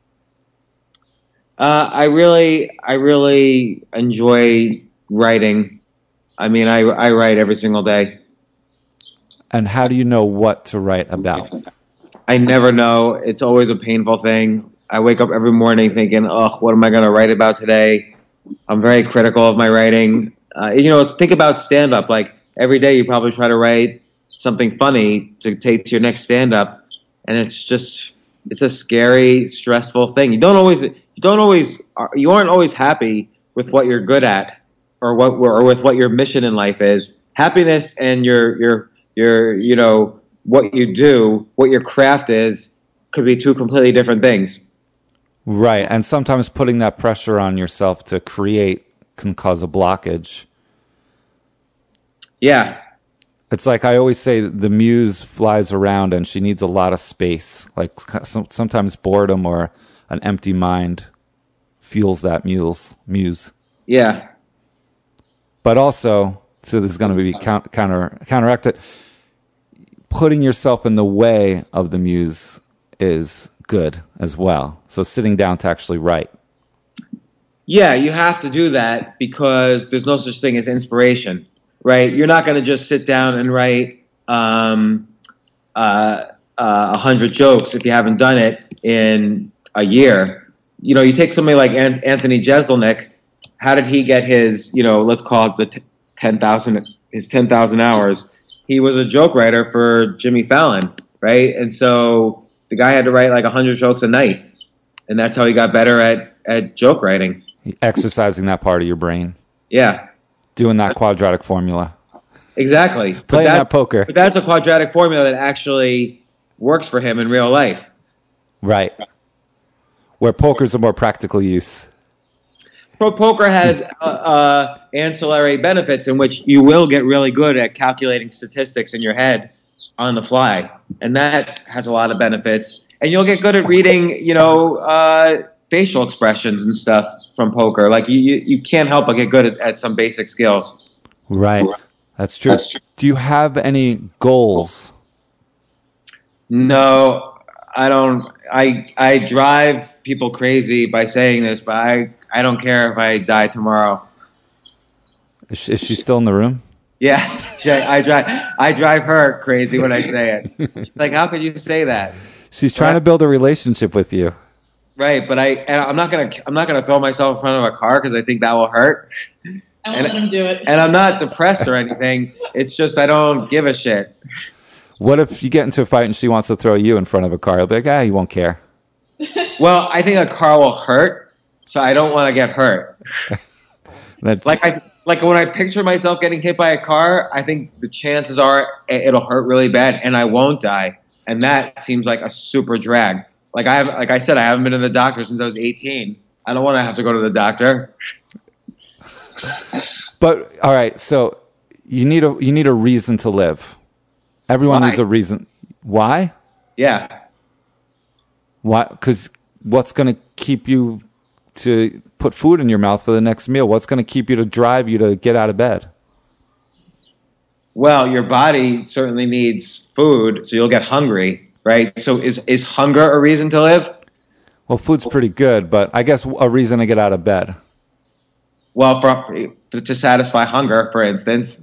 I really enjoy writing. I mean, I write every single day. And how do you know what to write about? I never know. It's always a painful thing. I wake up every morning thinking, "Oh, what am I going to write about today?" I'm very critical of my writing. Think about stand-up. Like, every day you probably try to write something funny to take to your next stand-up, and it's a scary, stressful thing. You aren't always happy with what you're good at, or with what your mission in life is. Happiness and your what you do, what your craft is, could be two completely different things. Right. And sometimes putting that pressure on yourself to create can cause a blockage. Yeah. It's like I always say, the muse flies around and she needs a lot of space. Like sometimes boredom or an empty mind fuels that muse. Yeah. But also, so this is going to be counteracted. Putting yourself in the way of the muse is good as well. So sitting down to actually write. Yeah, you have to do that because there's no such thing as inspiration, right? You're not going to just sit down and write 100 jokes if you haven't done it in a year. You take somebody like Anthony Jeselnik. How did he get his, let's call it the 10,000 hours? He was a joke writer for Jimmy Fallon, right? And so the guy had to write like 100 jokes a night, and that's how he got better at joke writing. Exercising that part of your brain. Yeah. Doing that quadratic formula. Exactly. Playing that poker. But that's a quadratic formula that actually works for him in real life. Right. Where poker's a more practical use. Poker has ancillary benefits in which you will get really good at calculating statistics in your head on the fly. And that has a lot of benefits. And you'll get good at reading, facial expressions and stuff from poker. Like, you can't help but get good at some basic skills. Right. That's true. Do you have any goals? No, I don't. I drive people crazy by saying this, but I don't care if I die tomorrow. Is she still in the room? Yeah, I drive her crazy when I say it. She's like, how could you say that? She's trying to build a relationship with you. Right, but I'm not gonna throw myself in front of a car because I think that will hurt. I won't let him do it. And I'm not depressed or anything. It's just I don't give a shit. What if you get into a fight and she wants to throw you in front of a car? You'll be like, you won't care. Well, I think a car will hurt, so I don't want to get hurt. Like when I picture myself getting hit by a car, I think the chances are it'll hurt really bad and I won't die. And that seems like a super drag. Like I said, I haven't been to the doctor since I was 18. I don't want to have to go to the doctor. But all right, so you need a reason to live. Everyone needs a reason. Why? Yeah. Why? Because what's going to keep you to put food in your mouth for the next meal? What's going to keep you to drive you to get out of bed? Well, your body certainly needs food, so you'll get hungry, right? So is hunger a reason to live? Well, food's pretty good, but I guess a reason to get out of bed. Well, to satisfy hunger, for instance.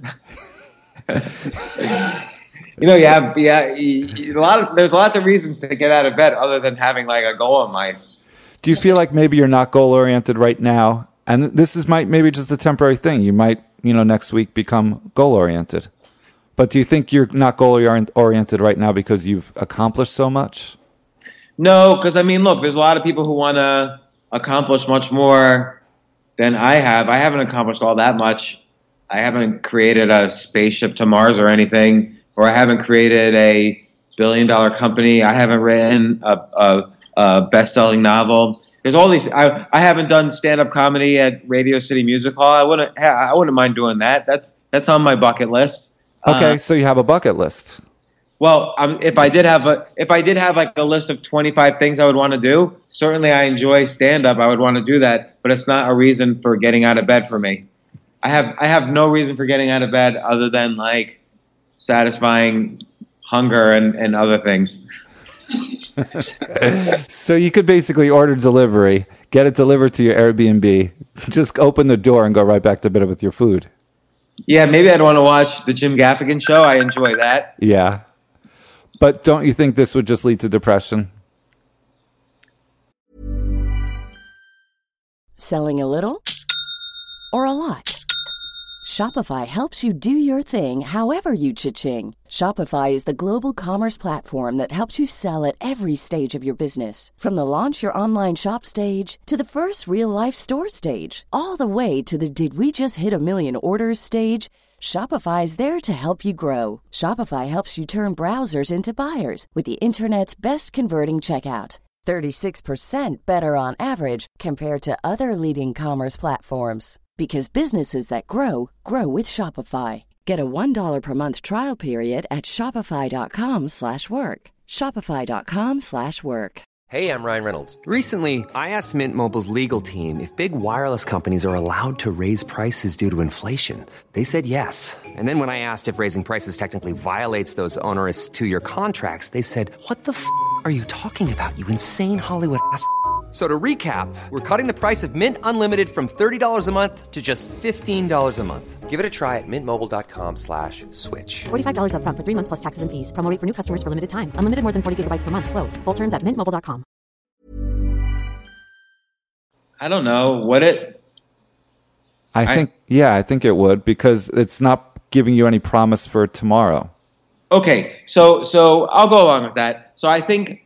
There's lots of reasons to get out of bed other than having like a goal in life. Do you feel like maybe you're not goal oriented right now? And this is maybe just a temporary thing. You might, next week become goal oriented. But do you think you're not goal oriented right now because you've accomplished so much? No, because look, there's a lot of people who want to accomplish much more than I have. I haven't accomplished all that much. I haven't created a spaceship to Mars or anything, or I haven't created a billion-dollar company. I haven't written a best-selling novel. There's all these. I haven't done stand-up comedy at Radio City Music Hall. I wouldn't mind doing that. That's on my bucket list. Okay, so you have a bucket list. Well, if I did have like a list of 25 things I would want to do, certainly I enjoy stand-up. I would want to do that, but it's not a reason for getting out of bed for me. I have no reason for getting out of bed other than like satisfying hunger and other things. So you could basically order delivery, get it delivered to your Airbnb, just open the door and go right back to bed with your food. Yeah, maybe I'd want to watch the Jim Gaffigan show. I enjoy that. Yeah. But don't you think this would just lead to depression? Selling a little or a lot? Shopify helps you do your thing however you cha-ching. Shopify is the global commerce platform that helps you sell at every stage of your business. From the launch your online shop stage to the first real-life store stage, all the way to the did we just hit a million orders stage. Shopify is there to help you grow. Shopify helps you turn browsers into buyers with the internet's best converting checkout. 36% better on average compared to other leading commerce platforms. Because businesses that grow, grow with Shopify. Get a $1 per month trial period at shopify.com/work. Shopify.com/work. Hey, I'm Ryan Reynolds. Recently, I asked Mint Mobile's legal team if big wireless companies are allowed to raise prices due to inflation. They said yes. And then when I asked if raising prices technically violates those onerous 2-year contracts, they said, "What the f*** are you talking about, you insane Hollywood ass?" So to recap, we're cutting the price of Mint Unlimited from $30 a month to just $15 a month. Give it a try at mintmobile.com/switch. $45 up front for 3 months plus taxes and fees. Promo rate for new customers for limited time. Unlimited more than 40 gigabytes per month. Slows full terms at mintmobile.com. I don't know. Would it? I think it would, because it's not giving you any promise for tomorrow. Okay, so I'll go along with that. So I think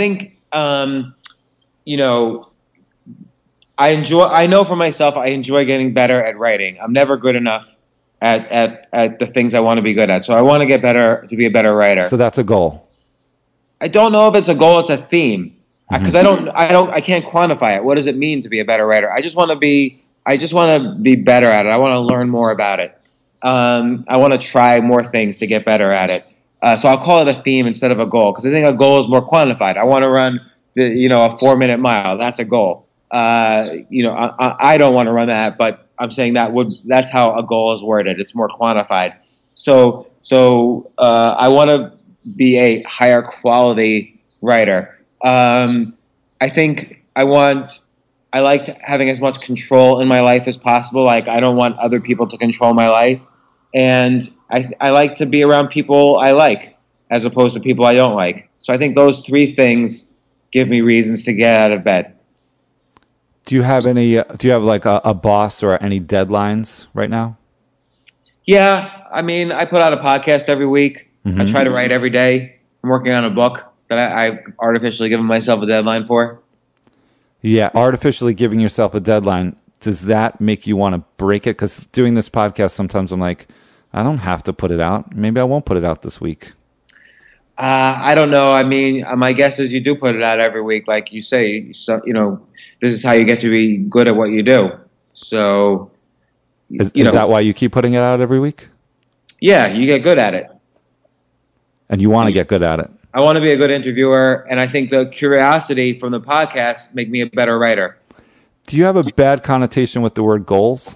you know, I know for myself, I enjoy getting better at writing. I'm never good enough at the things I want to be good at. So I want to get better to be a better writer. So that's a goal. I don't know if it's a goal, it's a theme. Because I can't quantify it. What does it mean to be a better writer? I just want to be better at it. I want to learn more about it. I want to try more things to get better at it. So I'll call it a theme instead of a goal, because I think a goal is more quantified. I want to run a 4-minute mile. That's a goal. I don't want to run that, but I'm saying that's how a goal is worded. It's more quantified. So I want to be a higher quality writer. I think I like having as much control in my life as possible. Like, I don't want other people to control my life. And I like to be around people I like as opposed to people I don't like. So I think those 3 things give me reasons to get out of bed. Do you have like a boss or any deadlines right now? Yeah. I mean, I put out a podcast every week. I try to write every day. I'm working on a book that I've artificially given myself a deadline for. Yeah, artificially giving yourself a deadline. Does that make you want to break it? Because doing this podcast, sometimes I'm like, I don't have to put it out. Maybe I won't put it out this week. I don't know. I mean, my guess is you do put it out every week, like you say. So, this is how you get to be good at what you do. So, is that why you keep putting it out every week? Yeah, you get good at it. And you want to get good at it. I want to be a good interviewer, and I think the curiosity from the podcast make me a better writer. Do you have a bad connotation with the word goals?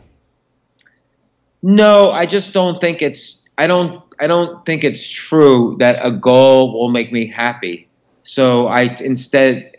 No, I just don't think it's. I don't think it's true that a goal will make me happy. So I instead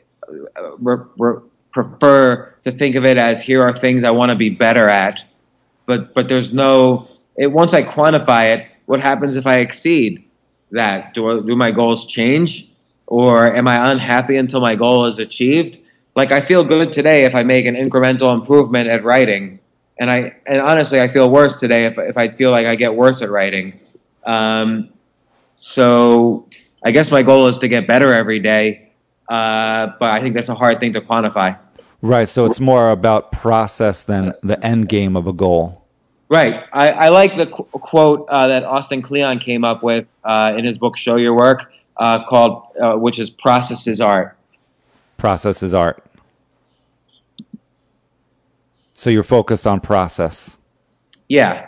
prefer to think of it as, here are things I want to be better at. But there's no. Once I quantify it, what happens if I exceed that? Do my goals change, or am I unhappy until my goal is achieved? Like, I feel good today if I make an incremental improvement at writing, and honestly I feel worse today if I feel like I get worse at writing. So I guess my goal is to get better every day, but I think that's a hard thing to quantify. Right. So it's more about process than the end game of a goal. Right. I like the quote that Austin Kleon came up with in his book, Show Your Work. called which is Process is Art. Process is art. So you're focused on process. Yeah.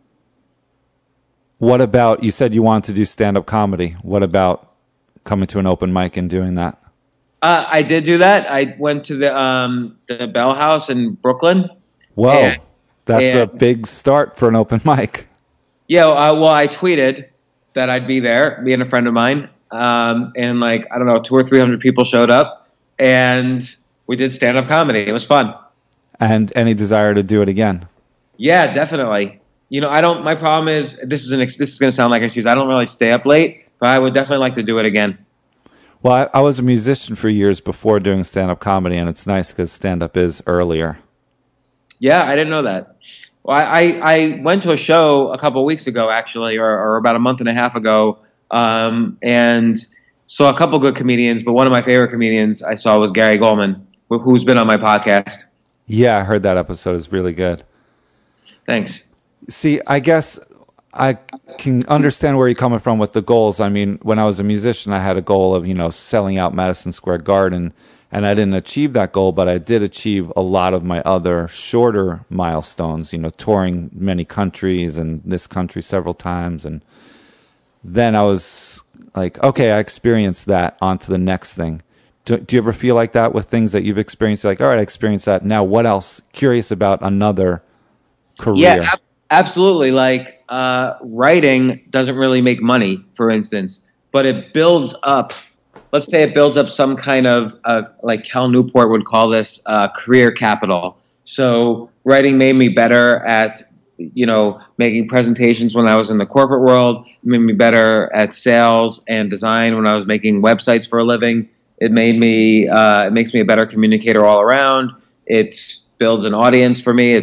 What about, you said you wanted to do stand-up comedy. What about coming to an open mic and doing that? I did do that. I went to the Bell House in Brooklyn. Whoa, that's a big start for an open mic. Yeah, well, I tweeted that I'd be there, me and a friend of mine, and like, I don't know, 200 or 300 people showed up, and we did stand-up comedy. It was fun. And any desire to do it again? Yeah, definitely. My problem is, this is going to sound like an excuse. I don't really stay up late, but I would definitely like to do it again. Well, I was a musician for years before doing stand-up comedy, and it's nice because stand-up is earlier. Yeah, I didn't know that. Well, I went to a show a couple of weeks ago, actually, or about a month and a half ago, and saw a couple good comedians, but one of my favorite comedians I saw was Gary Goldman, who's been on my podcast. Yeah, I heard that episode is really good. Thanks. See, I guess I can understand where you're coming from with the goals. I mean, when I was a musician, I had a goal of, selling out Madison Square Garden, and I didn't achieve that goal, but I did achieve a lot of my other shorter milestones, touring many countries and this country several times. And then I was like, okay, I experienced that, on to the next thing. Do you ever feel like that with things that you've experienced? Like, all right, I experienced that. Now what else? Curious about another career. Yeah, absolutely. Like, writing doesn't really make money, for instance, but it builds up. Let's say it builds up some kind of, like Cal Newport would call this, career capital. So writing made me better at, making presentations when I was in the corporate world. It made me better at sales and design when I was making websites for a living. It makes me a better communicator all around. It builds an audience for me.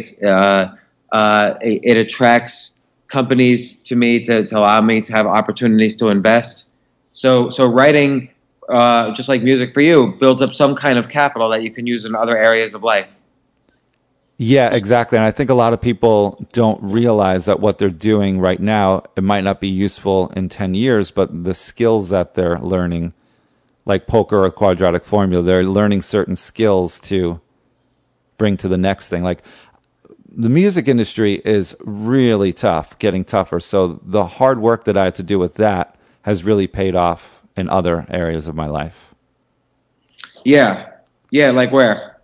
It attracts companies to me to allow me to have opportunities to invest. So writing, just like music for you, builds up some kind of capital that you can use in other areas of life. Yeah, exactly. And I think a lot of people don't realize that what they're doing right now, it might not be useful in 10 years, but the skills that they're learning, like poker or quadratic formula, they're learning certain skills to bring to the next thing. Like, the music industry is really tough, getting tougher. So the hard work that I had to do with that has really paid off in other areas of my life. Yeah, like where?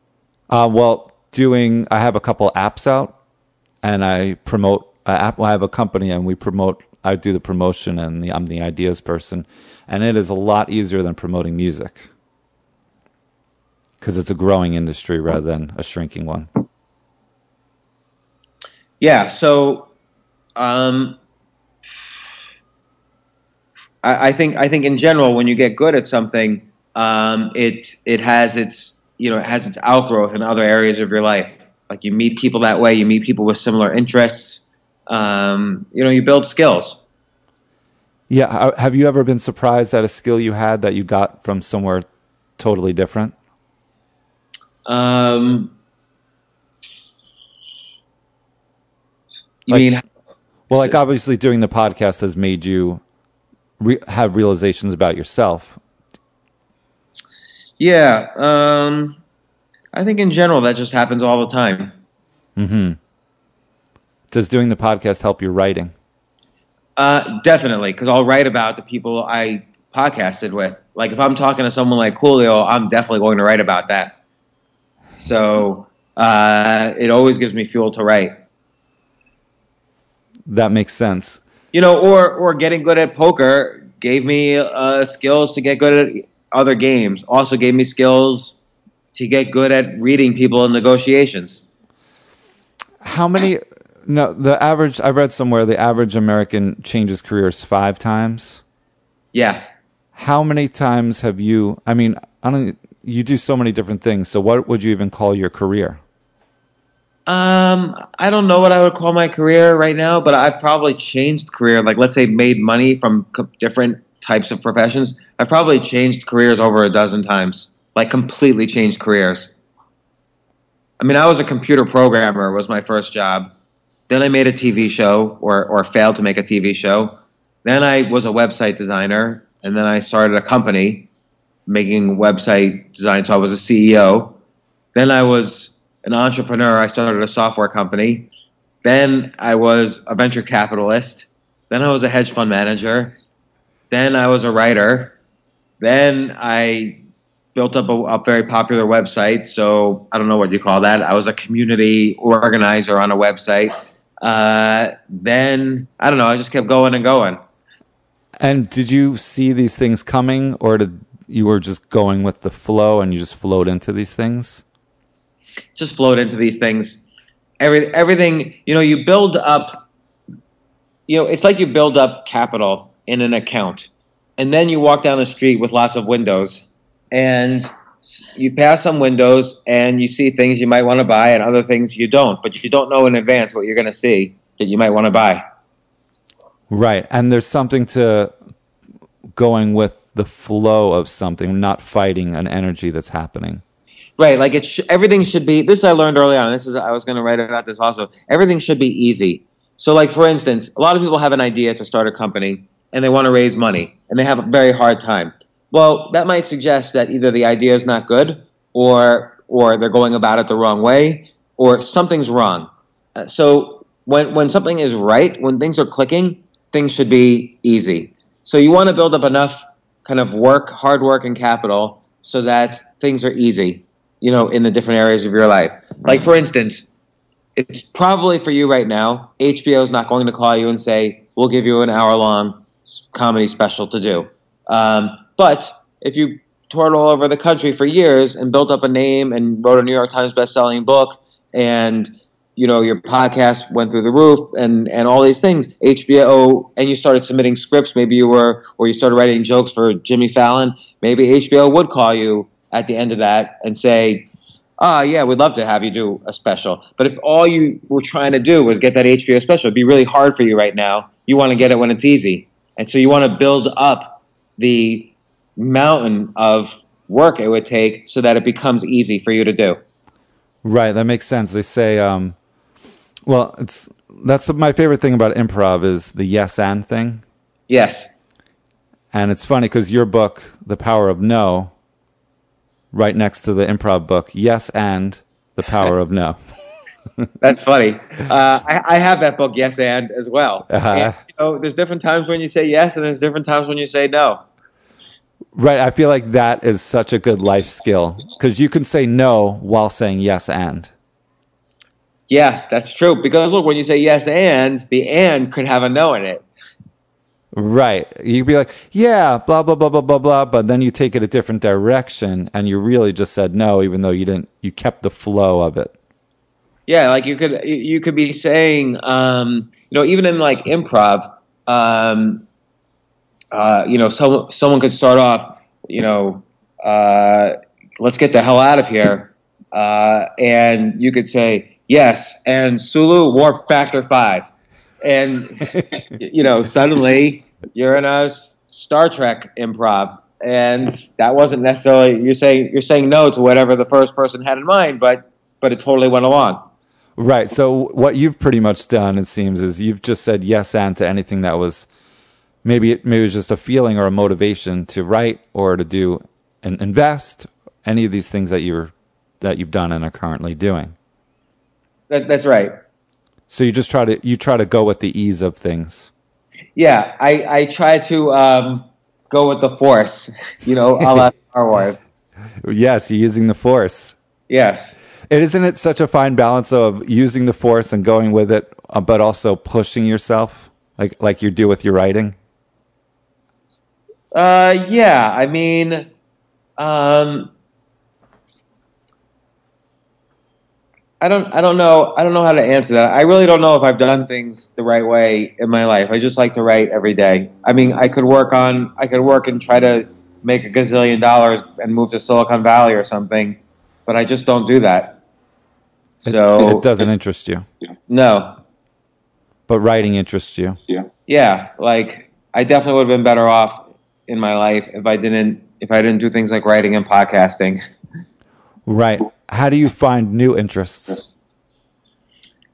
I have a couple apps out, and I promote. I have a company, and we promote. I do the promotion, and I'm the ideas person, and it is a lot easier than promoting music because it's a growing industry rather than a shrinking one. Yeah, so I think in general, when you get good at something, it has its outgrowth in other areas of your life. Like, you meet people that way, you meet people with similar interests. You build skills. Yeah, have you ever been surprised at a skill you had that you got from somewhere totally different? Like obviously doing the podcast has made you have realizations about yourself. Yeah. I think in general that just happens all the time. Mm-hmm. Does doing the podcast help your writing? Definitely, because I'll write about the people I podcasted with. Like, if I'm talking to someone like Coolio, I'm definitely going to write about that. So it always gives me fuel to write. That makes sense. Or getting good at poker gave me skills to get good at other games. Also gave me skills to get good at reading people in negotiations. How many? No, the average. I read somewhere the average American changes careers 5 times. Yeah. How many times have you? I mean, you do so many different things. So, what would you even call your career? I don't know what I would call my career right now, but I've probably changed career. Like, let's say made money from different types of professions. I've probably changed careers over a dozen times, like completely changed careers. I mean, I was a computer programmer was my first job. Then I made a TV show or failed to make a TV show. Then I was a website designer. and then I started a company making website design. So I was a CEO. Then I was an entrepreneur. I started a software company. Then I was a venture capitalist. Then I was a hedge fund manager. Then I was a writer. Then I built up a very popular website. So I don't know what you call that. I was a community organizer on a website. Then, I don't know, I just kept going and going. And did you see these things coming, or you were just going with the flow and you just flowed into these things? Just flowed into these things. Everything, you build up, it's like you build up capital in an account. And then you walk down the street with lots of windows, and you pass some windows and you see things you might want to buy and other things you don't, but you don't know in advance what you're going to see that you might want to buy. Right. And there's something to going with the flow of something, not fighting an energy that's happening. Right. Like everything should be, this I learned early on. I was going to write about this also. Everything should be easy. So like, for instance, a lot of people have an idea to start a company and they want to raise money and they have a very hard time. Well, that might suggest that either the idea is not good or they're going about it the wrong way or something's wrong. So when something is right, when things are clicking, things should be easy. So you want to build up enough kind of hard work and capital so that things are easy, in the different areas of your life. Like, for instance, it's probably for you right now, HBO is not going to call you and say, we'll give you an hour-long comedy special to do. But if you toured all over the country for years and built up a name and wrote a New York Times best-selling book and, your podcast went through the roof and all these things, HBO, and you started submitting scripts, maybe you started writing jokes for Jimmy Fallon, maybe HBO would call you at the end of that and say, yeah, we'd love to have you do a special. But if all you were trying to do was get that HBO special, it'd be really hard for you right now. You want to get it when it's easy. And so you want to build up the mountain of work it would take so that it becomes easy for you to do. Right, that makes sense. They say, that's my favorite thing about improv is the yes and thing. Yes. And it's funny because your book, The Power of No, right next to the improv book, Yes and The Power of No. That's funny. I have that book, Yes and, as well. Uh-huh. And, there's different times when you say yes and there's different times when you say no. Right. I feel like that is such a good life skill because you can say no while saying yes and. Yeah, that's true. Because look, when you say yes and, the and could have a no in it. Right. You'd be like, yeah, blah, blah, blah, blah, blah, blah. But then you take it a different direction and you really just said no, even though you kept the flow of it. Yeah, like you could be saying, even in like improv, someone could start off, let's get the hell out of here. And you could say, yes, and Sulu, warp factor 5. And, suddenly you're in a Star Trek improv. And that wasn't necessarily, you're saying no to whatever the first person had in mind, but it totally went along. Right. So what you've pretty much done, it seems, is you've just said yes and to anything that was maybe it was just a feeling or a motivation to write or to do and invest, any of these things that you've done and are currently doing. That's right. So you just try to go with the ease of things. Yeah, I try to go with the Force, a la Star Wars. Yes, you're using the Force. Yes. Isn't it such a fine balance of using the Force and going with it, but also pushing yourself, like you do with your writing? Yeah. I mean, I don't know how to answer that. I really don't know if I've done things the right way in my life. I just like to write every day. I mean, I could work and try to make $1 gazillion and move to Silicon Valley or something, but I just don't do that. So it doesn't interest you. No. But writing interests you. Yeah, like I definitely would have been better off in my life if I didn't do things like writing and podcasting. Right. How do you find new interests?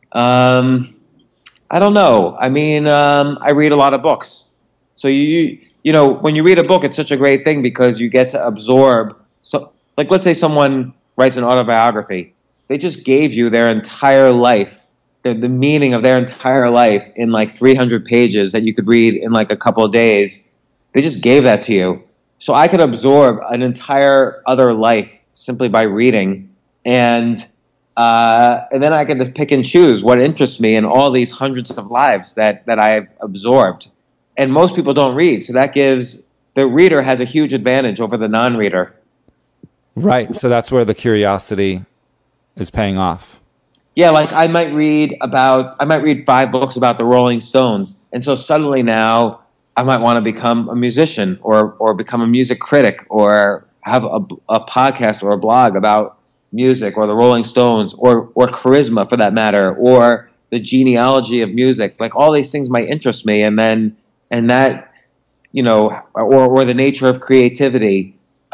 I don't know. I mean, I read a lot of books. So you you know, when you read a book, it's such a great thing because you get to absorb. So, like, let's say someone writes an autobiography. They just gave you their entire life, the meaning of their entire life in like 300 pages that you could read in like a couple of days. They just gave that to you. So I could absorb an entire other life simply by reading, and then I can just pick and choose what interests me in all these hundreds of lives that I've absorbed. And most people don't read, so that gives the reader has a huge advantage over the non-reader. Right. So that's where the curiosity is paying off. Yeah, like I might read 5 books about the Rolling Stones, and so suddenly now I might want to become a musician or become a music critic or have a podcast or a blog about music or the Rolling Stones or charisma for that matter, or the genealogy of music. Like all these things might interest me, and that, you know, or the nature of creativity,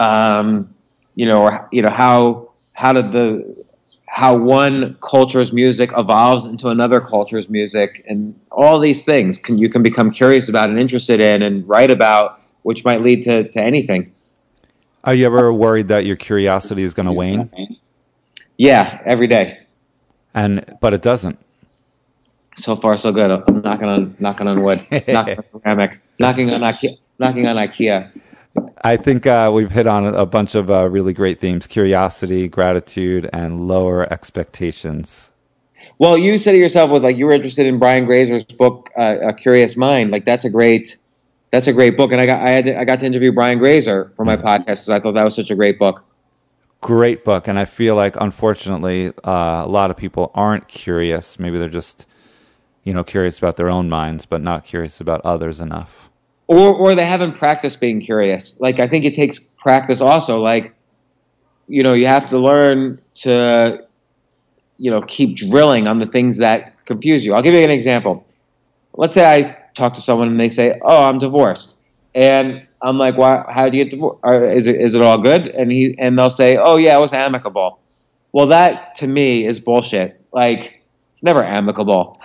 how one culture's music evolves into another culture's music, and all these things you can become curious about and interested in and write about, which might lead to anything. Are you ever worried that your curiosity is going to wane? Yeah, every day. But it doesn't. So far, so good. I'm knocking on wood, knocking on ceramic, knocking on IKEA. I think we've hit on a bunch of really great themes: curiosity, gratitude, and lower expectations. Well, you said to yourself, you were interested in Brian Grazer's book, A Curious Mind. Like that's a great book, and I got to interview Brian Grazer for my podcast because I thought that was such a great book. Great book, and I feel like unfortunately a lot of people aren't curious. Maybe they're just curious about their own minds, but not curious about others enough. Or they haven't practiced being curious. Like I think it takes practice also. Like you have to learn to keep drilling on the things that confuse you. I'll give you an example. Let's say I talk to someone and they say, "Oh, I'm divorced," and I'm like, "Why? How do you get divorced? Is it all good?" And they'll say, "Oh yeah, it was amicable." Well, that to me is bullshit. Like it's never amicable.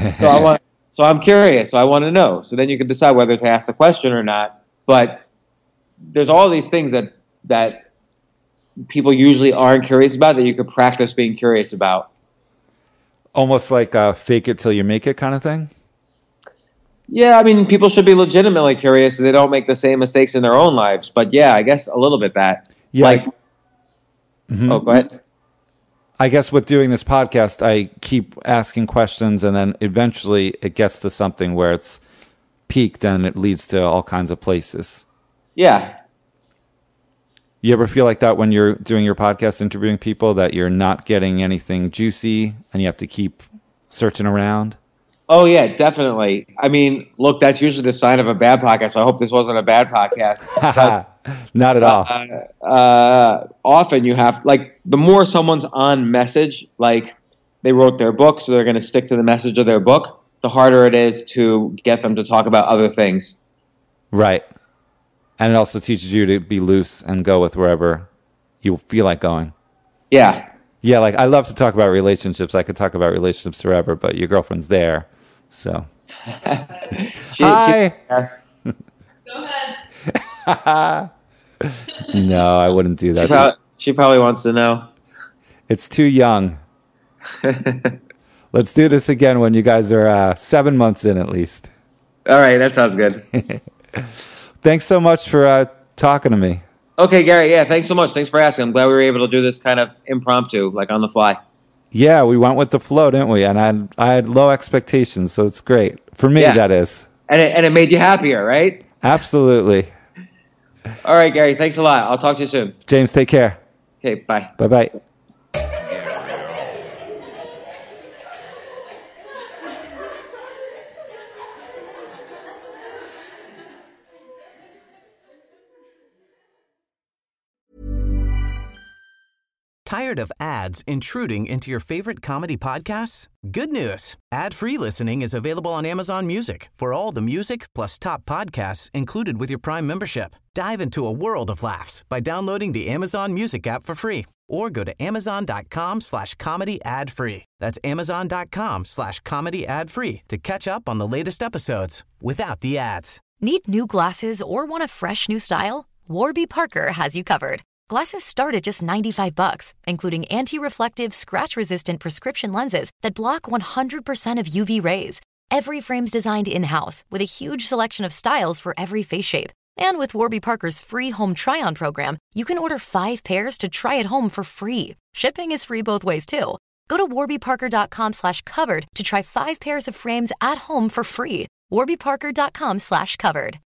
So I'm curious. So I want to know. So then you can decide whether to ask the question or not. But there's all these things that people usually aren't curious about that you could practice being curious about. Almost like a fake it till you make it kind of thing. Yeah, I mean, people should be legitimately curious so they don't make the same mistakes in their own lives. But yeah, I guess a little bit that. Yeah. Oh, go ahead. I guess with doing this podcast, I keep asking questions, and then eventually it gets to something where it's peaked and it leads to all kinds of places. Yeah. You ever feel like that when you're doing your podcast, interviewing people, that you're not getting anything juicy and you have to keep searching around? Oh, yeah, definitely. I mean, look, that's usually the sign of a bad podcast. So I hope this wasn't a bad podcast. Not at all. Often you have, the more someone's on message, like they wrote their book, so they're going to stick to the message of their book, the harder it is to get them to talk about other things. Right. And it also teaches you to be loose and go with wherever you feel like going. Yeah. Yeah, I love to talk about relationships. I could talk about relationships forever, but your girlfriend's there, so. Hi. Go ahead. No, I wouldn't do that. She probably wants to know. It's too young. Let's do this again when you guys are 7 months in at least. All right, that sounds good. Thanks so much for talking to me. Okay, Gary, yeah, thanks so much. Thanks for asking. I'm glad we were able to do this kind of impromptu, on the fly. Yeah, we went with the flow, didn't we? And I had low expectations, so it's great. For me, that is. And it made you happier, right? Absolutely. All right, Gary, thanks a lot. I'll talk to you soon. James, take care. Okay, bye. Bye-bye. Tired of ads intruding into your favorite comedy podcasts? Good news. Ad-free listening is available on Amazon Music for all the music plus top podcasts included with your Prime membership. Dive into a world of laughs by downloading the Amazon Music app for free or go to amazon.com/comedy ad-free. That's amazon.com/comedy ad-free to catch up on the latest episodes without the ads. Need new glasses or want a fresh new style? Warby Parker has you covered. Glasses start at just $95, including anti-reflective, scratch-resistant prescription lenses that block 100% of UV rays. Every frame's designed in-house with a huge selection of styles for every face shape. And with Warby Parker's free home try-on program, you can order 5 pairs to try at home for free. Shipping is free both ways, too. Go to warbyparker.com/covered to try 5 pairs of frames at home for free. warbyparker.com/covered.